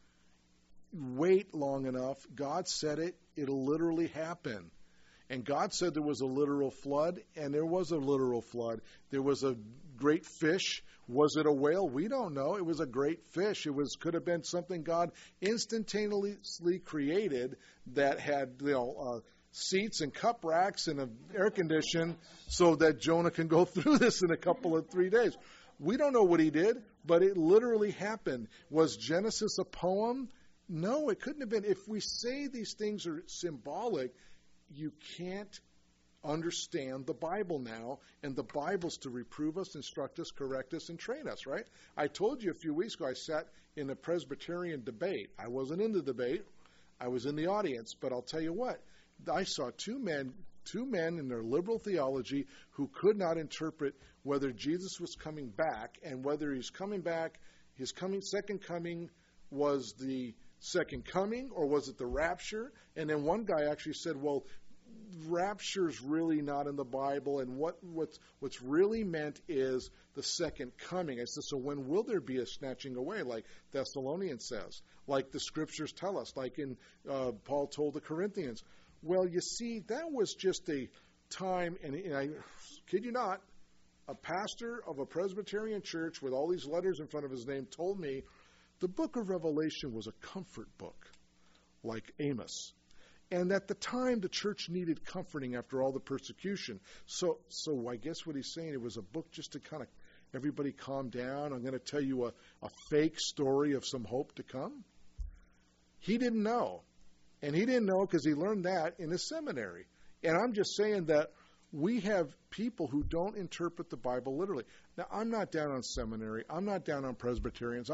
Wait long enough. God said it. It'll literally happen. And God said there was a literal flood, and there was a literal flood. There was a great fish. Was it a whale? We don't know. It was a great fish. Could have been something God instantaneously created that had seats and cup racks and an air condition so that Jonah can go through this in a couple of 3 days. We don't know what He did, but it literally happened. Was Genesis a poem? No, it couldn't have been. If we say these things are symbolic, you can't understand the Bible now, and the Bible's to reprove us, instruct us, correct us, and train us, right? I told you a few weeks ago I sat in a Presbyterian debate. I wasn't in the debate. I was in the audience, but I'll tell you what. I saw two men in their liberal theology who could not interpret whether Jesus was coming back, and whether He's coming back, His second coming was the second coming, or was it the rapture? And then one guy actually said, well, rapture's really not in the Bible, and what's really meant is the second coming. I said, so when will there be a snatching away, like Thessalonians says, like the scriptures tell us, like in Paul told the Corinthians? Well, you see, that was just a time, and I kid you not, a pastor of a Presbyterian church with all these letters in front of his name told me the book of Revelation was a comfort book, like Amos. And at the time, the church needed comforting after all the persecution. So I guess what he's saying, it was a book just to kind of everybody calm down. I'm going to tell you a fake story of some hope to come. He didn't know. And he didn't know because he learned that in his seminary. And I'm just saying that we have people who don't interpret the Bible literally. Now, I'm not down on seminary. I'm not down on Presbyterians. I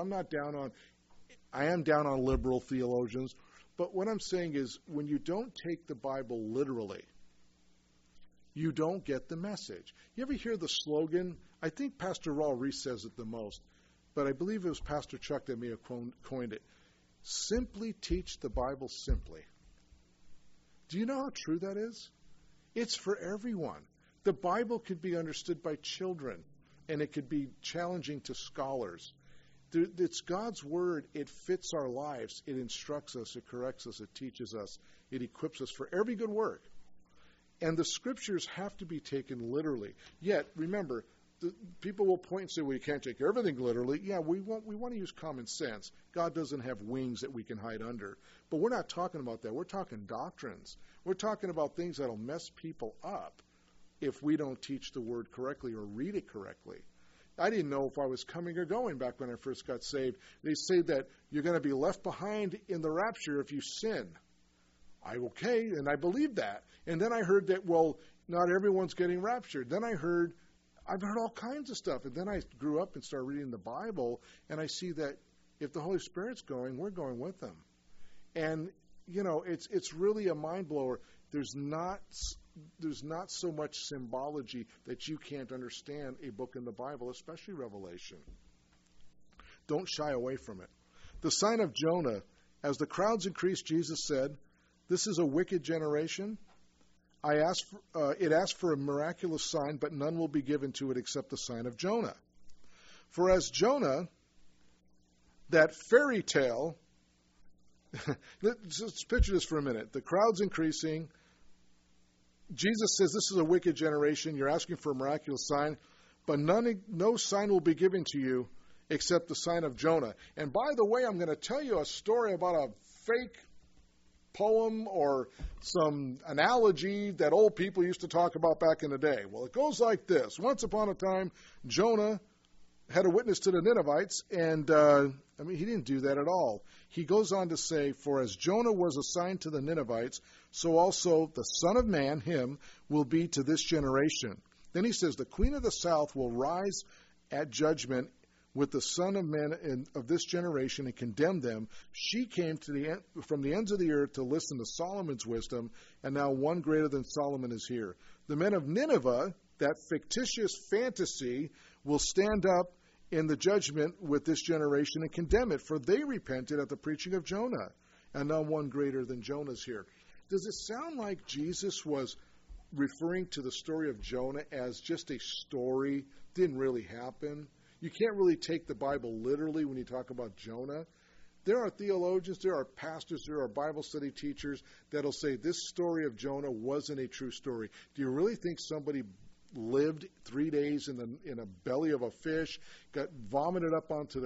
am down on liberal theologians. But what I'm saying is, when you don't take the Bible literally, you don't get the message. You ever hear the slogan? I think Pastor Raul Reese says it the most, but I believe it was Pastor Chuck that may have coined it. Simply teach the Bible simply. Do you know how true that is? It's for everyone. The Bible could be understood by children, and it could be challenging to scholars. It's God's Word. It fits our lives. It instructs us. It corrects us. It teaches us. It equips us for every good work. And the Scriptures have to be taken literally. Yet, remember, people will point and say, well, you can't take everything literally. Yeah, we want to use common sense. God doesn't have wings that we can hide under. But we're not talking about that. We're talking doctrines. We're talking about things that will mess people up if we don't teach the Word correctly or read it correctly. I didn't know if I was coming or going back when I first got saved. They say that you're going to be left behind in the rapture if you sin. Okay, and I believed that. And then I heard that, well, not everyone's getting raptured. Then I've heard all kinds of stuff. And then I grew up and started reading the Bible, and I see that if the Holy Spirit's going, we're going with them. And, it's really a mind blower. There's not so much symbology that you can't understand a book in the Bible, especially Revelation. Don't shy away from it. The sign of Jonah, as the crowds increased, Jesus said, "This is a wicked generation. It asked for a miraculous sign, but none will be given to it except the sign of Jonah. For as Jonah, that fairy tale," let's picture this for a minute. The crowd's increasing. Jesus says, this is a wicked generation. You're asking for a miraculous sign, but no sign will be given to you except the sign of Jonah. And by the way, I'm going to tell you a story about a fake poem or some analogy that old people used to talk about back in the day. Well, it goes like this. Once upon a time, Jonah had a witness to the Ninevites, and he didn't do that at all. He goes on to say, for as Jonah was a sign to the Ninevites, so also the Son of Man, him, will be to this generation. Then he says, the Queen of the South will rise at judgment with the Son of Man of this generation and condemn them. She came from the ends of the earth to listen to Solomon's wisdom, and now one greater than Solomon is here. The men of Nineveh, that fictitious fantasy, will stand up in the judgment with this generation and condemn it, for they repented at the preaching of Jonah, and now one greater than Jonah is here. Does it sound like Jesus was referring to the story of Jonah as just a story, didn't really happen? You can't really take the Bible literally when you talk about Jonah. There are theologians, there are pastors, there are Bible study teachers that'll say this story of Jonah wasn't a true story. Do you really think somebody lived 3 days in a belly of a fish, got vomited up onto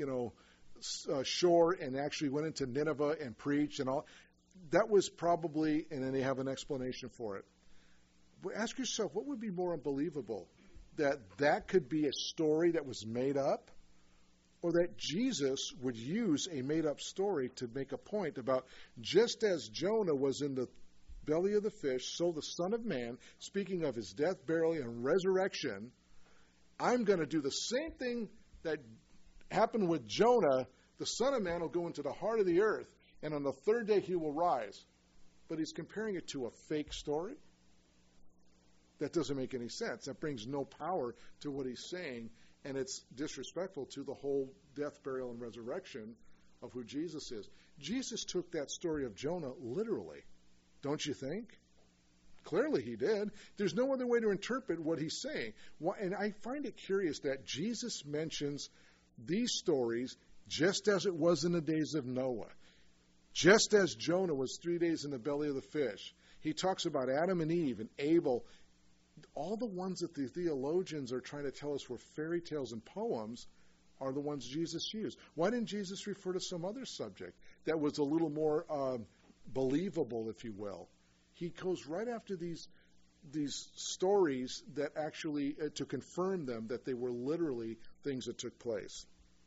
the shore, and actually went into Nineveh and preached and all? That was probably, and then they have an explanation for it. But ask yourself, what would be more unbelievable? That could be a story that was made up, or that Jesus would use a made-up story to make a point about, just as Jonah was in the belly of the fish, so the Son of Man, speaking of his death, burial, and resurrection, I'm going to do the same thing that happened with Jonah. The Son of Man will go into the heart of the earth, and on the third day he will rise. But he's comparing it to a fake story? That doesn't make any sense. That brings no power to what he's saying, and it's disrespectful to the whole death, burial, and resurrection of who Jesus is. Jesus took that story of Jonah literally, don't you think? Clearly he did. There's no other way to interpret what he's saying. And I find it curious that Jesus mentions these stories just as it was in the days of Noah. Just as Jonah was 3 days in the belly of the fish. He talks about Adam and Eve and Abel. All the ones that the theologians are trying to tell us were fairy tales and poems are the ones Jesus used. Why didn't Jesus refer to some other subject that was a little more believable, if you will? He goes right after these stories that actually, to confirm them, that they were literally things that took place.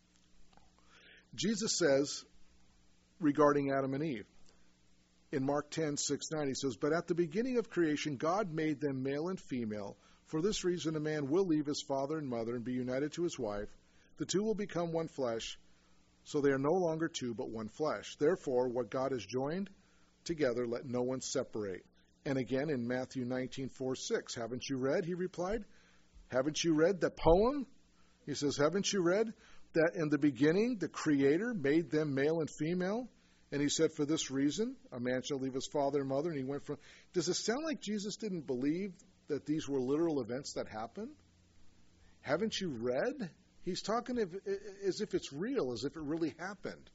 Jesus says regarding Adam and Eve, in Mark 10:6-9, he says, "But at the beginning of creation, God made them male and female. For this reason, a man will leave his father and mother and be united to his wife. The two will become one flesh, so they are no longer two, but one flesh. Therefore, what God has joined together, let no one separate." And again in Matthew 19:4-6, "Haven't you read?" he replied. "Haven't you read the poem?" He says, "Haven't you read that in the beginning the Creator made them male and female? And he said, for this reason, a man shall leave his father and mother." And he went from... Does it sound like Jesus didn't believe that these were literal events that happened? Haven't you read? He's talking as if it's real, as if it really happened.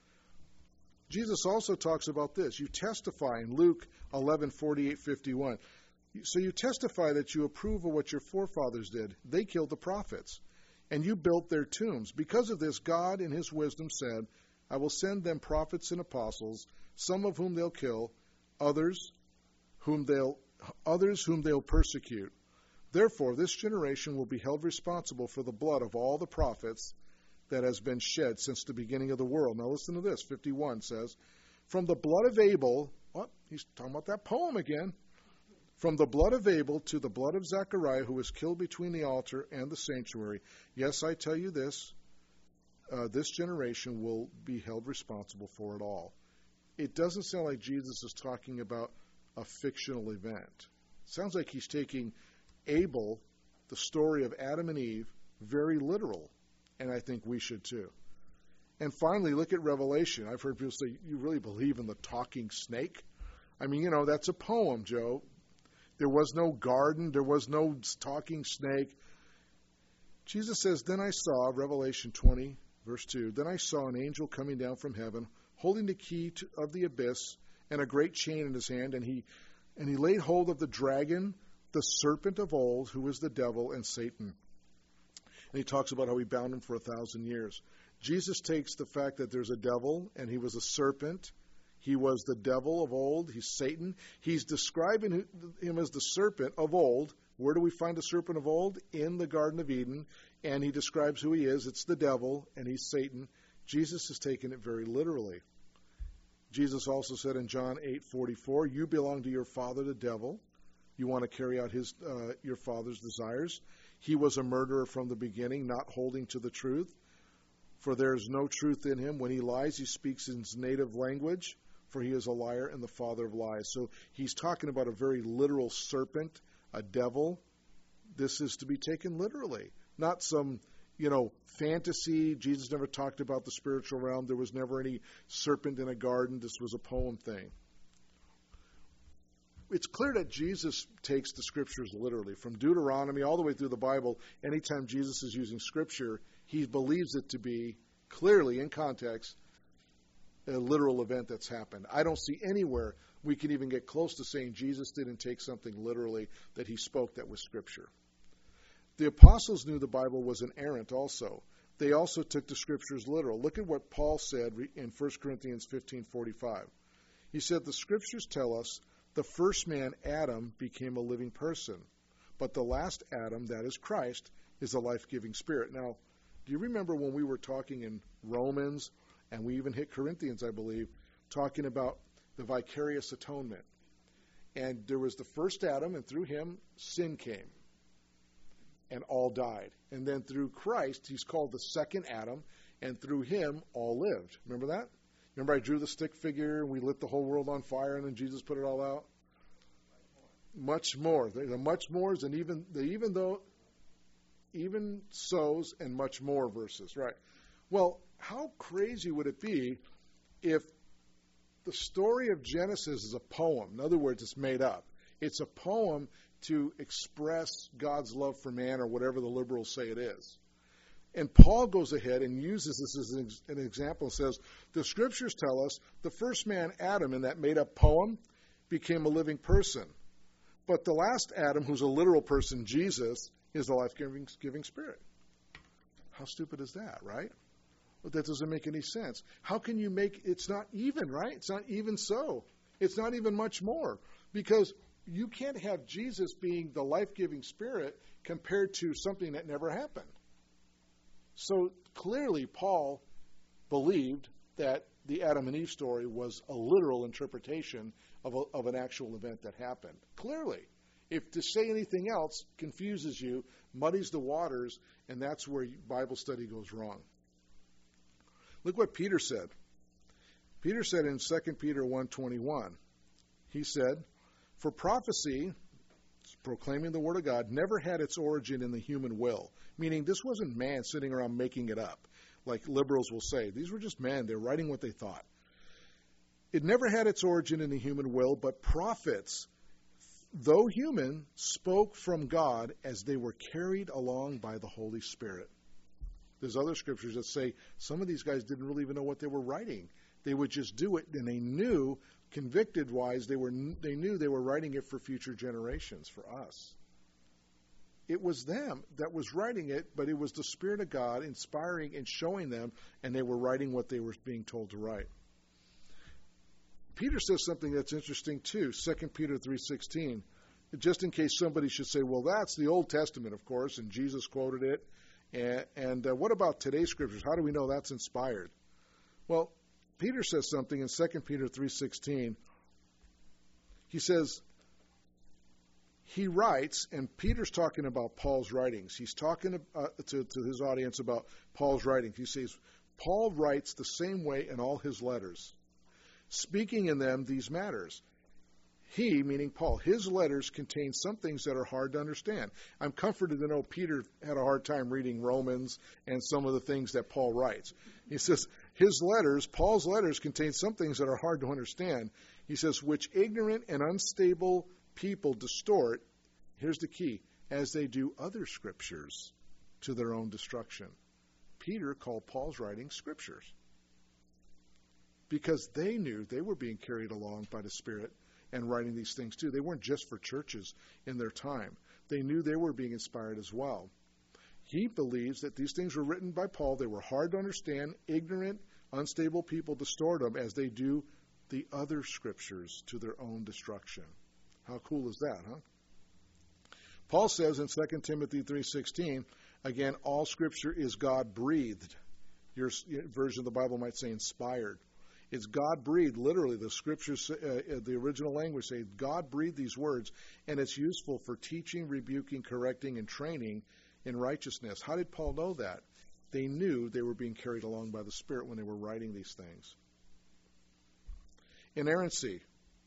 Jesus also talks about this. You testify in Luke 11:48-51. So you testify that you approve of what your forefathers did. They killed the prophets, and you built their tombs. Because of this, God in his wisdom said, I will send them prophets and apostles, some of whom they'll kill, others whom they'll persecute. Therefore, this generation will be held responsible for the blood of all the prophets that has been shed since the beginning of the world. Now listen to this. 51 says, from the blood of Abel, he's talking about that poem again. From the blood of Abel to the blood of Zechariah, who was killed between the altar and the sanctuary. Yes, I tell you this, this generation will be held responsible for it all. It doesn't sound like Jesus is talking about a fictional event. It sounds like he's taking Abel, the story of Adam and Eve, very literal. And I think we should too. And finally, look at Revelation. I've heard people say, you really believe in the talking snake? I mean, that's a poem, Joe. There was no garden. There was no talking snake. Jesus says, then I saw, Revelation 20, verse 2, then I saw an angel coming down from heaven, holding the key of the abyss and a great chain in his hand. And he laid hold of the dragon, the serpent of old, who is the devil and Satan. And he talks about how he bound him for 1,000 years. Jesus takes the fact that there's a devil and he was a serpent. He was the devil of old. He's Satan. He's describing him as the serpent of old. Where do we find the serpent of old? In the Garden of Eden. And he describes who he is. It's the devil, and he's Satan. Jesus has taken it very literally. Jesus also said in John 8:44, you belong to your father, the devil. You want to carry out your father's desires. He was a murderer from the beginning, not holding to the truth. For there is no truth in him. When he lies, he speaks in his native language, for he is a liar and the father of lies. So he's talking about a very literal serpent, a devil. This is to be taken literally, not some, fantasy. Jesus never talked about the spiritual realm. There was never any serpent in a garden. This was a poem thing. It's clear that Jesus takes the scriptures literally. From Deuteronomy all the way through the Bible, anytime Jesus is using scripture, he believes it to be clearly, in context, a literal event that's happened. I don't see anywhere we can even get close to saying Jesus didn't take something literally that he spoke that was scripture. The apostles knew the Bible was inerrant also. They also took the scriptures literal. Look at what Paul said in 1 Corinthians 15:45. He said, the scriptures tell us the first man, Adam, became a living person, but the last Adam, that is Christ, is a life-giving spirit. Now, do you remember when we were talking in Romans, and we even hit Corinthians, I believe, talking about the vicarious atonement? And there was the first Adam, and through him, sin came, and all died. And then through Christ, he's called the second Adam, and through him, all lived. Remember that? Remember I drew the stick figure, and we lit the whole world on fire, and then Jesus put it all out? Much more. The much mores, and even so's and much more verses, right? Well, how crazy would it be if the story of Genesis is a poem? In other words, it's made up. It's a poem to express God's love for man, or whatever the liberals say it is. And Paul goes ahead and uses this as an example and says, the scriptures tell us the first man, Adam, in that made-up poem, became a living person. But the last Adam, who's a literal person, Jesus, is the life-giving spirit. How stupid is that, right? Well, that doesn't make any sense. How can you make, it's not even, right? It's not even so. It's not even much more. Because you can't have Jesus being the life-giving spirit compared to something that never happened. So clearly Paul believed that the Adam and Eve story was a literal interpretation of an actual event that happened. Clearly. If to say anything else confuses you, muddies the waters, and that's where Bible study goes wrong. Look what Peter said. Peter said in 2 Peter 1:21, he said, for prophecy, proclaiming the word of God, never had its origin in the human will. Meaning this wasn't man sitting around making it up, like liberals will say. These were just men. They're writing what they thought. It never had its origin in the human will, but prophets, though human, spoke from God as they were carried along by the Holy Spirit. There's other scriptures that say some of these guys didn't really even know what they were writing. They would just do it, and they knew, convicted-wise, they knew they were writing it for future generations, for us. It was them that was writing it, but it was the Spirit of God inspiring and showing them, and they were writing what they were being told to write. Peter says something that's interesting too, 2 Peter 3:16, just in case somebody should say, well, that's the Old Testament, of course, and Jesus quoted it. And what about today's scriptures? How do we know that's inspired? Well, Peter says something in 2 Peter 3:16. He says, he writes, and Peter's talking about Paul's writings. He's talking to his audience about Paul's writings. He says, Paul writes the same way in all his letters, speaking in them these matters. He, meaning Paul, his letters contain some things that are hard to understand. I'm comforted to know Peter had a hard time reading Romans and some of the things that Paul writes. He says, his letters, Paul's letters, contain some things that are hard to understand. He says, which ignorant and unstable people distort, here's the key, as they do other scriptures to their own destruction. Peter called Paul's writings scriptures because they knew they were being carried along by the Spirit and writing these things too. They weren't just for churches in their time. They knew they were being inspired as well. He believes that these things were written by Paul. They were hard to understand. Ignorant, unstable people distort them as they do the other scriptures to their own destruction. How cool is that, huh? Paul says in 2 Timothy 3:16, again, all scripture is God-breathed. Your version of the Bible might say inspired. It's God-breathed. Literally, the scriptures, the original language say God-breathed these words, and it's useful for teaching, rebuking, correcting, and training in righteousness. How did Paul know that? They knew they were being carried along by the Spirit when they were writing these things. Inerrancy.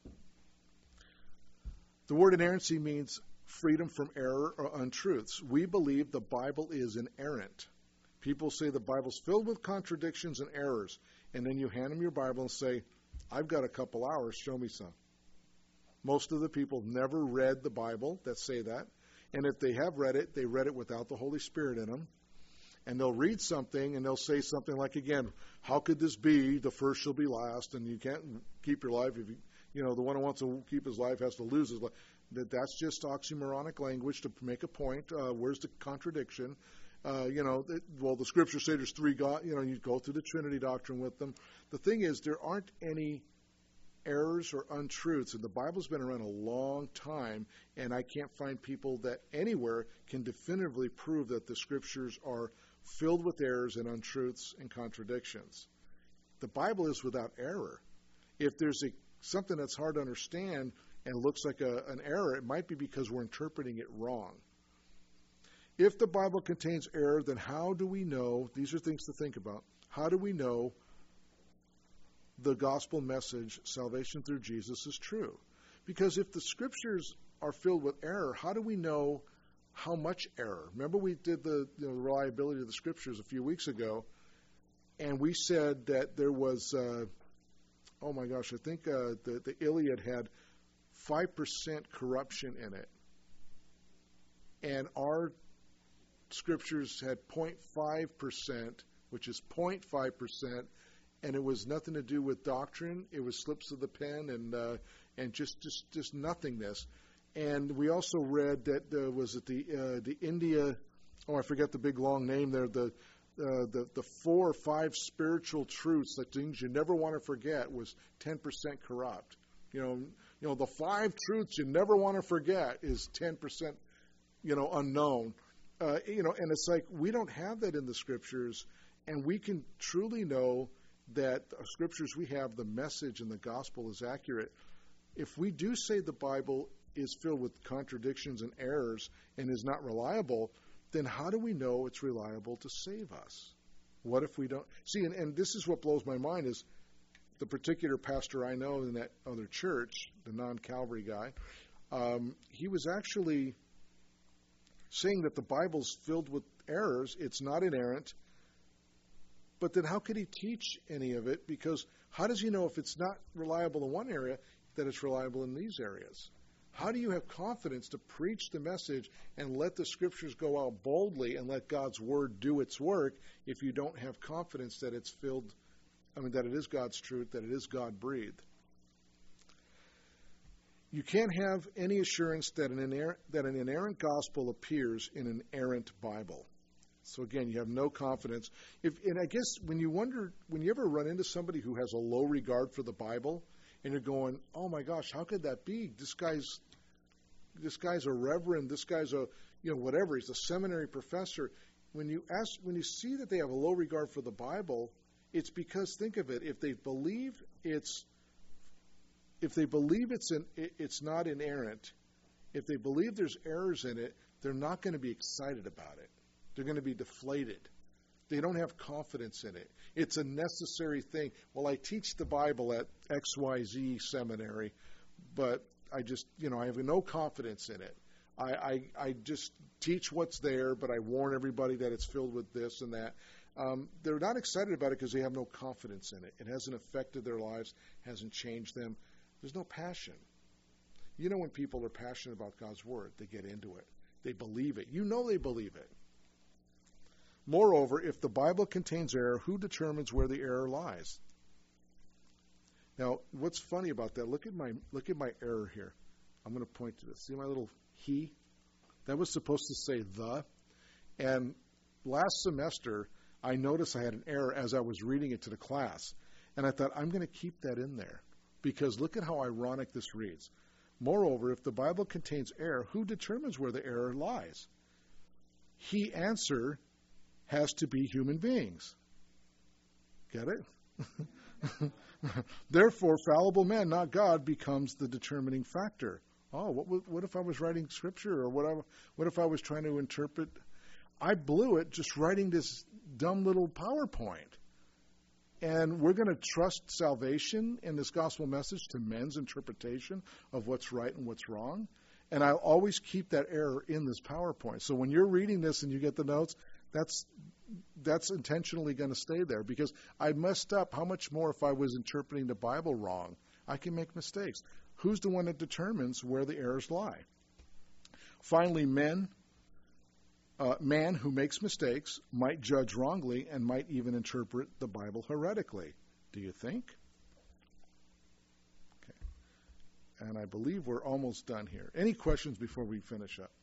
The word inerrancy means freedom from error or untruths. We believe the Bible is inerrant. People say the Bible's filled with contradictions and errors, and then you hand them your Bible and say, I've got a couple hours, show me some. Most of the people never read the Bible that say that, and if they have read it, they read it without the Holy Spirit in them. And they'll read something, and they'll say something like, again, how could this be? The first shall be last, and you can't keep your life. If the one who wants to keep his life has to lose his life. That's just oxymoronic language to make a point. Where's the contradiction? The scriptures say there's three God. You go through the Trinity doctrine with them. The thing is, there aren't any errors or untruths, and the Bible's been around a long time, and I can't find people that anywhere can definitively prove that the scriptures are filled with errors and untruths and contradictions. The Bible is without error. If there's something that's hard to understand and looks like an error, it might be because we're interpreting it wrong. If the Bible contains error, then how do we know, these are things to think about, how do we know the gospel message, salvation through Jesus, is true? Because if the scriptures are filled with error, how do we know how much error? Remember we did the reliability of the scriptures a few weeks ago, and we said that there was, I think the Iliad had 5% corruption in it. And our scriptures had 0.5%, which is 0.5%, and it was nothing to do with doctrine. It was slips of the pen and just nothingness. And we also read that was it the India? Oh, I forget the big long name there. The 4 or 5 spiritual truths, the things you never want to forget, was 10% corrupt. You know, the 5 truths you never want to forget is 10%, unknown. And it's like we don't have that in the scriptures, and we can truly know that the scriptures we have, the message and the gospel is accurate. If we do say the Bible is filled with contradictions and errors and is not reliable, then how do we know it's reliable to save us? What if we don't? See, and this is what blows my mind is the particular pastor I know in that other church, the non-Calvary guy, he was actually saying that the Bible's filled with errors. It's not inerrant. But then how could he teach any of it? Because how does he know if it's not reliable in one area that it's reliable in these areas? How do you have confidence to preach the message and let the scriptures go out boldly and let God's word do its work if you don't have confidence that it's filled, that it is God's truth, that it is God-breathed? You can't have any assurance that an inerrant gospel appears in an errant Bible. So again, you have no confidence. And I guess when you ever run into somebody who has a low regard for the Bible, and you're going, "Oh my gosh, how could that be? This guy's a reverend. This guy's a whatever. He's a seminary professor." When you see that they have a low regard for the Bible, it's because, think of it, if they believe it's not inerrant, if they believe there's errors in it, they're not going to be excited about it. They're going to be deflated. They don't have confidence in it. It's a necessary thing. Well, I teach the Bible at XYZ seminary, but I just, I have no confidence in it. I just teach what's there, but I warn everybody that it's filled with this and that. They're not excited about it because they have no confidence in it. It hasn't affected their lives, hasn't changed them. There's no passion. When people are passionate about God's word, they get into it. They believe it. They believe it. Moreover, if the Bible contains error, who determines where the error lies? Now, what's funny about that? Look at my error here. I'm going to point to this. See my little he? That was supposed to say the. And last semester, I noticed I had an error as I was reading it to the class. And I thought, I'm going to keep that in there. Because look at how ironic this reads. Moreover, if the Bible contains error, who determines where the error lies? He answer has to be human beings. Get it? Therefore, fallible man, not God, becomes the determining factor. Oh, what if I was writing scripture, or what if I was trying to interpret? I blew it just writing this dumb little PowerPoint. And we're going to trust salvation in this gospel message to men's interpretation of what's right and what's wrong. And I'll always keep that error in this PowerPoint. So when you're reading this and you get the notes, that's intentionally going to stay there, because I messed up. How much more if I was interpreting the Bible wrong? I can make mistakes. Who's the one that determines where the errors lie? Finally, man who makes mistakes might judge wrongly and might even interpret the Bible heretically. Do you think? Okay. And I believe we're almost done here. Any questions before we finish up?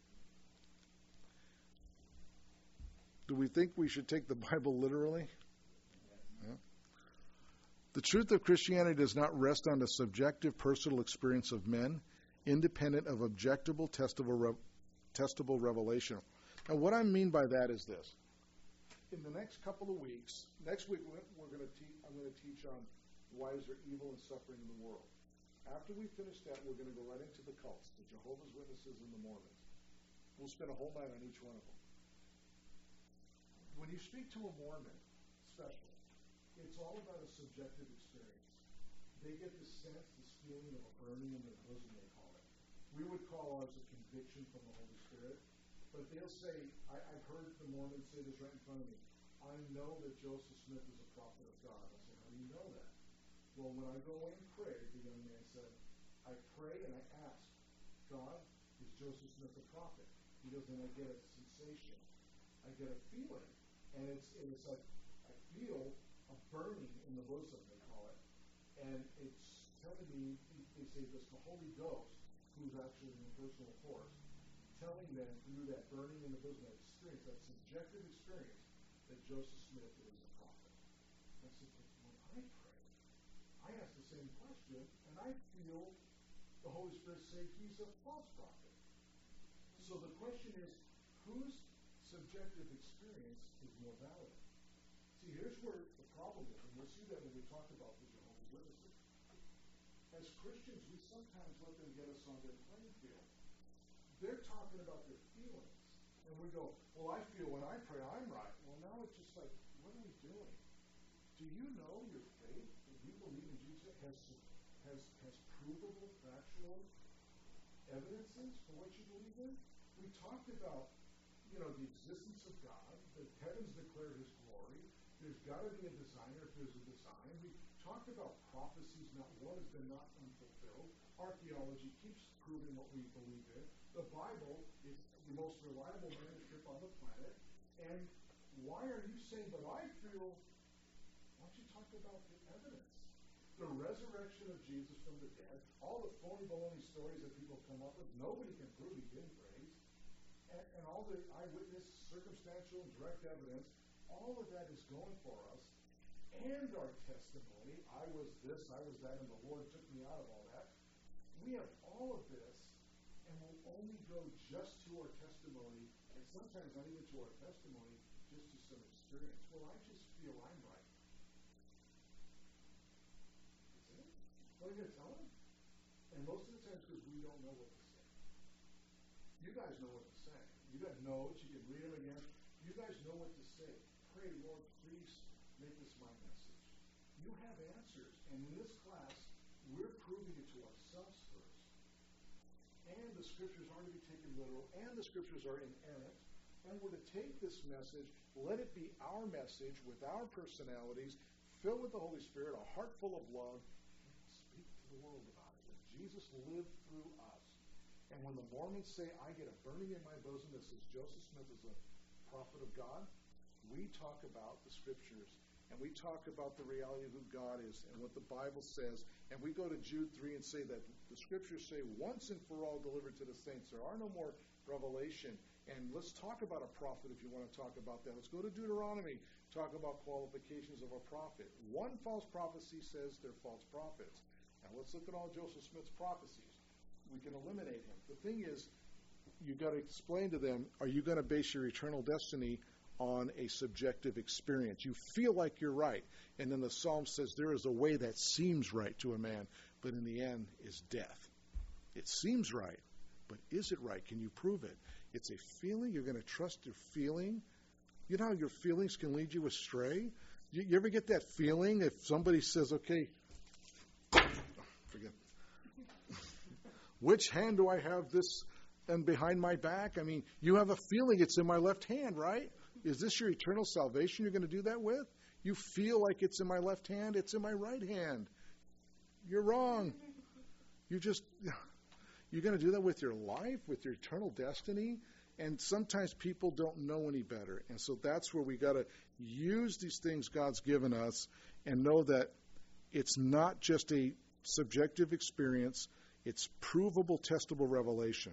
Do we think we should take the Bible literally? Yeah. The truth of Christianity does not rest on the subjective personal experience of men, independent of objectable, testable revelation. Now, what I mean by that is this. In the next couple of weeks, next week I'm going to teach on why is there evil and suffering in the world. After we finish that, we're going to go right into the cults, the Jehovah's Witnesses and the Mormons. We'll spend a whole night on each one of them. When you speak to a Mormon, especially, it's all about a subjective experience. They get the sense, this feeling of a burning in their bosom, they call it. We would call ours a conviction from the Holy Spirit. But they'll say, I've heard the Mormons say this right in front of me, I know that Joseph Smith is a prophet of God. I said, how do you know that? Well, when I go away and pray, the young man said, I pray and I ask, God, is Joseph Smith a prophet? Because then I get a sensation. I get a feeling. And it's like I feel a burning in the bosom, they call it. And it's telling me, they say it's the Holy Ghost, who's actually an impersonal force, telling them through that burning in the bosom, that experience, that subjective experience, that Joseph Smith is a prophet. I said, when I pray, I ask the same question, and I feel the Holy Spirit say he's a false prophet. So the question is, whose subjective experience is more valid? See, here's where the problem is, and we'll see that when we talk about the Jehovah's Witnesses. As Christians, we sometimes let them get us on their playing field. They're talking about their feelings. And we go, well, I feel when I pray I'm right. Well, now it's just like, what are we doing? Do you know your faith, if you believe in Jesus, has provable, factual evidences for what you believe in? We talked about, the existence of God, the heavens declare his glory. There's got to be a designer if there's a design. We talked about prophecies, not one has been not unfulfilled. Archaeology keeps proving what we believe in. The Bible is the most reliable manuscript on the planet. And why are you saying, but I feel, why don't you talk about the evidence? The resurrection of Jesus from the dead, all the phony baloney stories that people come up with, nobody can prove he didn't raise. And all the eyewitness, circumstantial, and direct evidence, all of that is going for us. And our testimony, I was this, I was that, and the Lord took me out of all that. We have all of this, and we'll only go just to our testimony, and sometimes not even to our testimony, just to some experience. Well, I just feel I'm right. That's it? What are you going to tell them? And most of the times, because we don't know what to say. You guys know what to say. You got notes, you can read them again. You guys know what to say. Pray, Lord, please make this my message. You have answers. And in this class, we're proving it to ourselves first. And the scriptures aren't to be taken literal, and the scriptures are inerrant. And we're to take this message, let it be our message with our personalities, filled with the Holy Spirit, a heart full of love, and speak to the world about it. That Jesus lived through us. And when the Mormons say, I get a burning in my bosom that says Joseph Smith is a prophet of God, we talk about the scriptures, and we talk about the reality of who God is and what the Bible says, and we go to Jude 3 and say that the scriptures say once and for all delivered to the saints. There are no more revelation. And let's talk about a prophet if you want to talk about that. Let's go to Deuteronomy, talk about qualifications of a prophet. One false prophecy says they're false prophets. Now let's look at all Joseph Smith's prophecies. We can eliminate him. The thing is, you've got to explain to them, are you going to base your eternal destiny on a subjective experience? You feel like you're right. And then the Psalm says there is a way that seems right to a man, but in the end is death. It seems right, but is it right? Can you prove it? It's a feeling. You're going to trust your feeling. You know how your feelings can lead you astray? You ever get that feeling if somebody says, okay, forget which hand do I have this and behind my back? I mean, you have a feeling it's in my left hand, right? Is this your eternal salvation you're going to do that with? You feel like it's in my left hand, it's in my right hand. You're wrong. You're going to do that with your life, with your eternal destiny? And sometimes people don't know any better. And so that's where we got to use these things God's given us and know that it's not just a subjective experience, it's provable, testable revelation.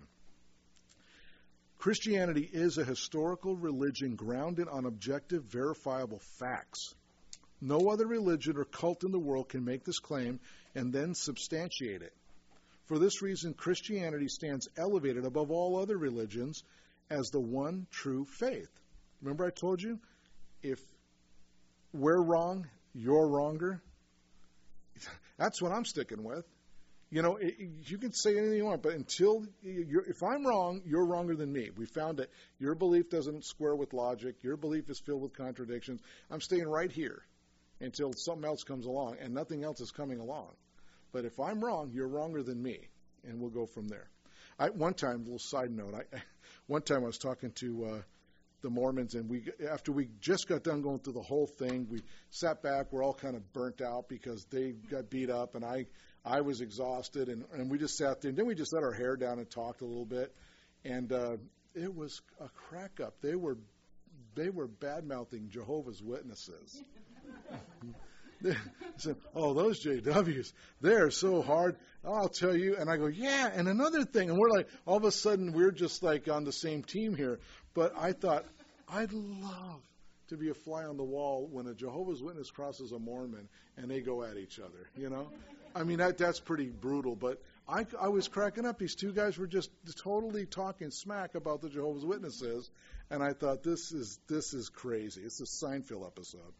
Christianity is a historical religion grounded on objective, verifiable facts. No other religion or cult in the world can make this claim and then substantiate it. For this reason, Christianity stands elevated above all other religions as the one true faith. Remember I told you, if we're wrong, you're wronger? That's what I'm sticking with. You know, you can say anything you want, but if I'm wrong, you're wronger than me. We found that your belief doesn't square with logic. Your belief is filled with contradictions. I'm staying right here until something else comes along, and nothing else is coming along. But if I'm wrong, you're wronger than me, and we'll go from there. One time, a little side note, one time I was talking to the Mormons, and after we just got done going through the whole thing, we sat back. We're all kind of burnt out because they got beat up, and I was exhausted, and we just sat there. And then we just let our hair down and talked a little bit, and it was a crack up. They were bad mouthing Jehovah's Witnesses. They said, "Oh, those JWs, they're so hard. I'll tell you." And I go, "Yeah." And another thing, and we're like, all of a sudden, we're just like on the same team here. But I thought, I'd love to be a fly on the wall when a Jehovah's Witness crosses a Mormon and they go at each other. You know, I mean that's pretty brutal. But I was cracking up. These two guys were just totally talking smack about the Jehovah's Witnesses, and I thought this is crazy. It's a Seinfeld episode.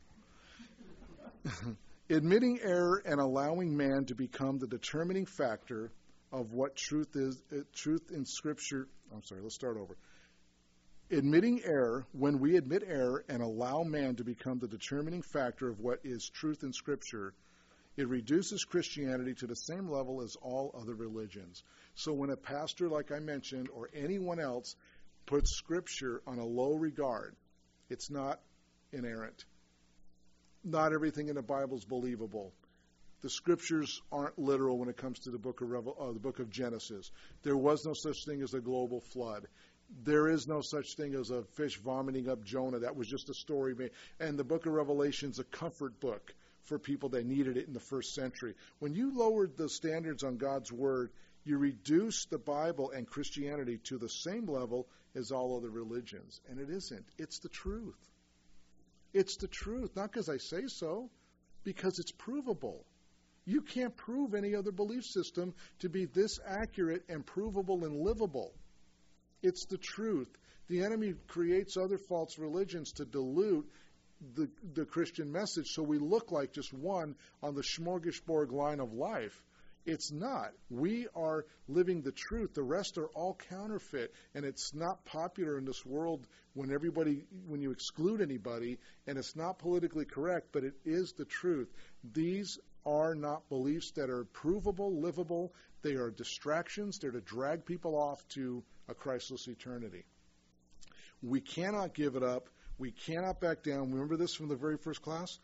Admitting error and allowing man to become the determining factor of what truth is, truth in Scripture. I'm sorry, let's start over. Admitting error, when we admit error and allow man to become the determining factor of what is truth in Scripture, it reduces Christianity to the same level as all other religions. So when a pastor, like I mentioned, or anyone else puts Scripture on a low regard, it's not inerrant. Not everything in the Bible is believable. The Scriptures aren't literal when it comes to the book of Genesis. There was no such thing as a global flood. There is no such thing as a fish vomiting up Jonah. That was just a story made. And the book of Revelation is a comfort book for people that needed it in the first century. When you lowered the standards on God's Word, you reduce the Bible and Christianity to the same level as all other religions. And it isn't. It's the truth. It's the truth, not because I say so, because it's provable. You can't prove any other belief system to be this accurate and provable and livable. It's the truth. The enemy creates other false religions to dilute the Christian message so we look like just one on the smorgasbord line of life. It's not. We are living the truth. The rest are all counterfeit, and it's not popular in this world when you exclude anybody, and it's not politically correct, but it is the truth. These are not beliefs that are provable, livable. They are distractions. They're to drag people off to a Christless eternity. We cannot give it up. We cannot back down. Remember this from the very first class?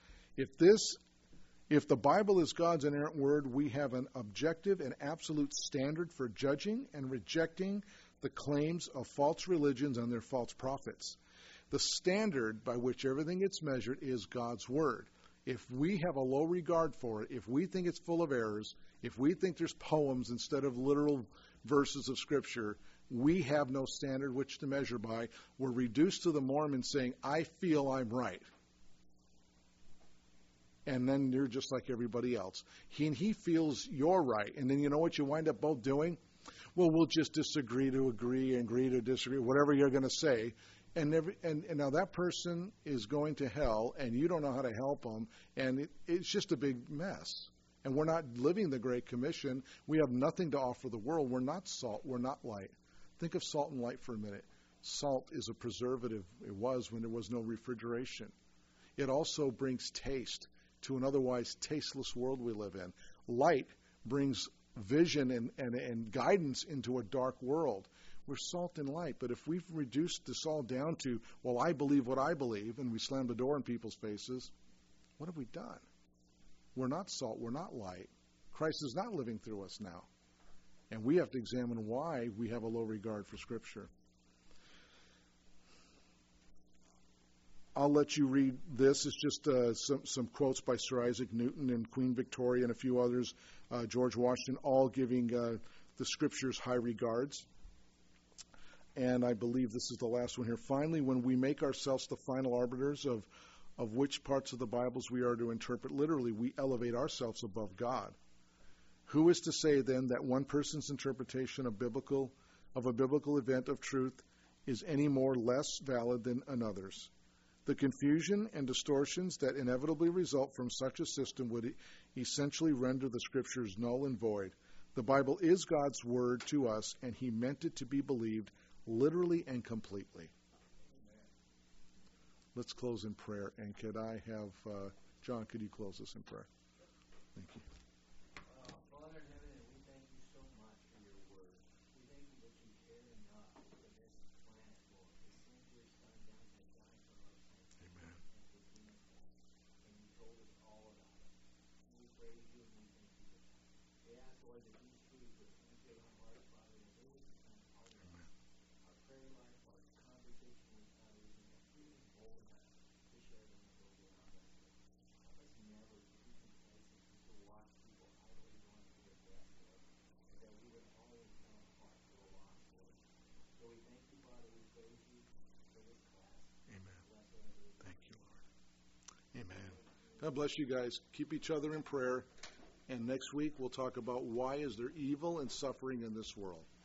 If the Bible is God's inerrant word, we have an objective and absolute standard for judging and rejecting the claims of false religions and their false prophets. The standard by which everything gets measured is God's word. If we have a low regard for it, if we think it's full of errors, if we think there's poems instead of literal verses of Scripture, we have no standard which to measure by. We're reduced to the Mormon saying, "I feel I'm right." And then you're just like everybody else. He feels you're right. And then you know what you wind up both doing? Well, we'll just disagree to agree to disagree, whatever you're going to say. And now that person is going to hell, and you don't know how to help them, and it's just a big mess. And we're not living the Great Commission. We have nothing to offer the world. We're not salt. We're not light. Think of salt and light for a minute. Salt is a preservative. It was when there was no refrigeration. It also brings taste to an otherwise tasteless world we live in. Light brings vision and guidance into a dark world. We're salt and light, but if we've reduced this all down to, well, I believe what I believe, and we slam the door in people's faces, what have we done? We're not salt, we're not light. Christ is not living through us now. And we have to examine why we have a low regard for Scripture. I'll let you read this. It's just some quotes by Sir Isaac Newton and Queen Victoria and a few others, George Washington, all giving the Scriptures high regards. And I believe this is the last one here. Finally, when we make ourselves the final arbiters of which parts of the Bibles we are to interpret literally, we elevate ourselves above God. Who is to say then that one person's interpretation of a biblical event of truth is any more less valid than another's? The confusion and distortions that inevitably result from such a system would essentially render the Scriptures null and void. The Bible is God's word to us, and He meant it to be believed literally and completely. Let's close in prayer. And could I have, John, could you close us in prayer? Thank you. Father in heaven, we thank you so much for your word. We thank you that you care enough for this planet, Lord, to send your Son down to Lord, that these truths would penetrate our hearts, Father, that they would become part of our prayer life, our conversation with others, and that you would embolden us to share them with those around us. Help us never to be complacent and to watch people idly going to their death, Lord, but that we would always have a heart for the lost, Lord. So we thank you, Father. We praise you for this class. Amen. Bless our days. Thank you, Lord. Amen. God bless you guys. Keep each other in prayer. And next week we'll talk about why is there evil and suffering in this world.